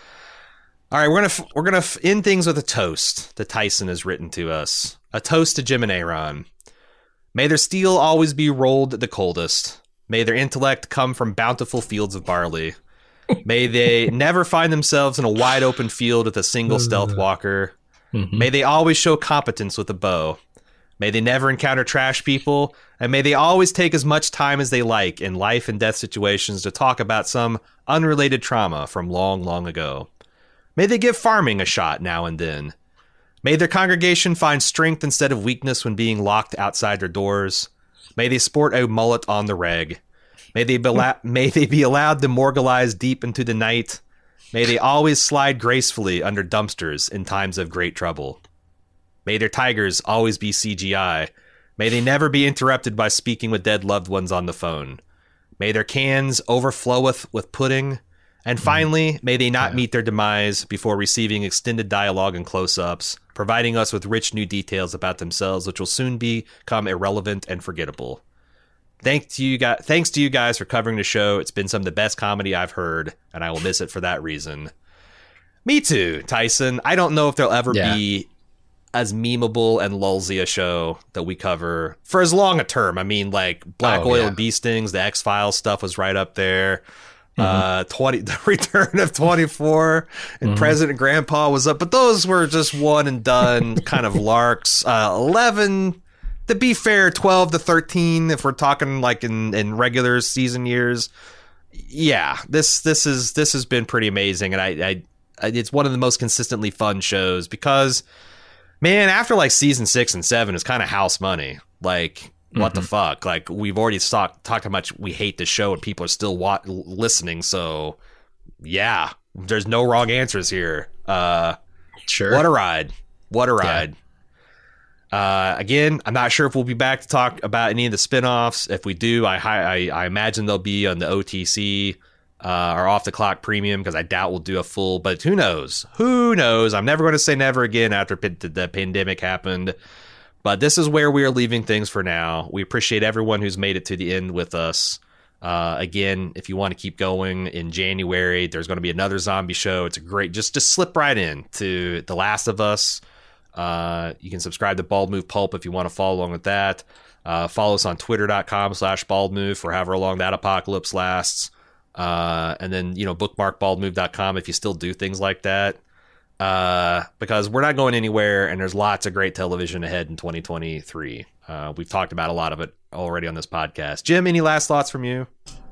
All right, we're gonna end things with a toast that Tyson has written to us. A toast to Jim and Aaron. May their steel always be rolled the coldest. May their intellect come from bountiful fields of barley. May they never find themselves in a wide open field with a single stealth walker. Mm-hmm. May they always show competence with a bow. May they never encounter trash people, and may they always take as much time as they like in life and death situations to talk about some unrelated trauma from long, long ago. May they give farming a shot now and then. May their congregation find strength instead of weakness when being locked outside their doors. May they sport a mullet on the reg. May they be allowed to morgalize deep into the night. May they always slide gracefully under dumpsters in times of great trouble. May their tigers always be CGI. May they never be interrupted by speaking with dead loved ones on the phone. May their cans overfloweth with pudding. And finally, may they not meet their demise before receiving extended dialogue and close-ups, providing us with rich new details about themselves, which will soon become irrelevant and forgettable. Thanks to you guys for covering the show. It's been some of the best comedy I've heard, and I will miss it for that reason. Me too, Tyson. I don't know if there'll ever be as memeable and lulzy a show that we cover for as long a term. I mean, like Black Oil and Bee Stings, the X-Files stuff was right up there. The Return of 24 and President Grandpa was up, but those were just one and done kind of larks. 11, to be fair, 12 to 13 if we're talking like in regular season years. Yeah, this has been pretty amazing, and I it's one of the most consistently fun shows because, man, after like season 6 and 7 is kind of house money. Like, what the fuck? Like, we've already talked how much we hate the show and people are still listening. So, yeah, there's no wrong answers here. Sure. What a ride. What a ride. Yeah. Again, I'm not sure if we'll be back to talk about any of the spinoffs. If we do, I imagine they'll be on the OTC or Off the Clock Premium, because I doubt we'll do a full, but who knows? Who knows? I'm never going to say never again after the pandemic happened. But this is where we are leaving things for now. We appreciate everyone who's made it to the end with us. Again, if you want to keep going in January, there's going to be another zombie show. It's a great, just slip right in to The Last of Us. You can subscribe to Bald Move Pulp if you want to follow along with that. Follow us on twitter.com/baldmove for however long that apocalypse lasts. And then, bookmark baldmove.com if you still do things like that. Because we're not going anywhere, and there's lots of great television ahead in 2023. We've talked about a lot of it already on this podcast. Jim, any last thoughts from you?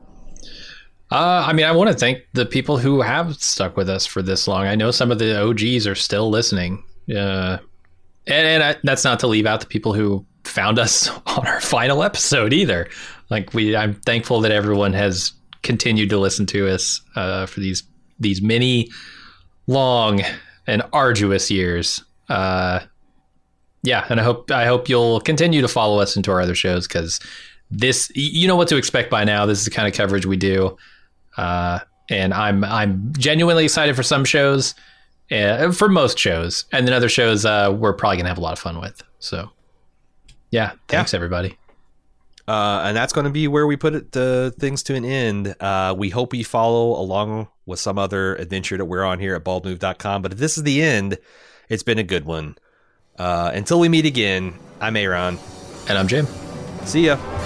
I want to thank the people who have stuck with us for this long. I know some of the OGs are still listening. And that's not to leave out the people who found us on our final episode either. I'm thankful that everyone has continued to listen to us for these many long and arduous years. And I hope you'll continue to follow us into our other shows, because this, you know what to expect by now. This is the kind of coverage we do. And I'm genuinely excited for some shows, for most shows, and then other shows we're probably gonna have a lot of fun with. So thanks everybody. And that's going to be where we put things to an end. We hope you follow along with some other adventure that we're on here at baldmove.com. But if this is the end, it's been a good one. Until we meet again, I'm Aaron. And I'm Jim. See ya.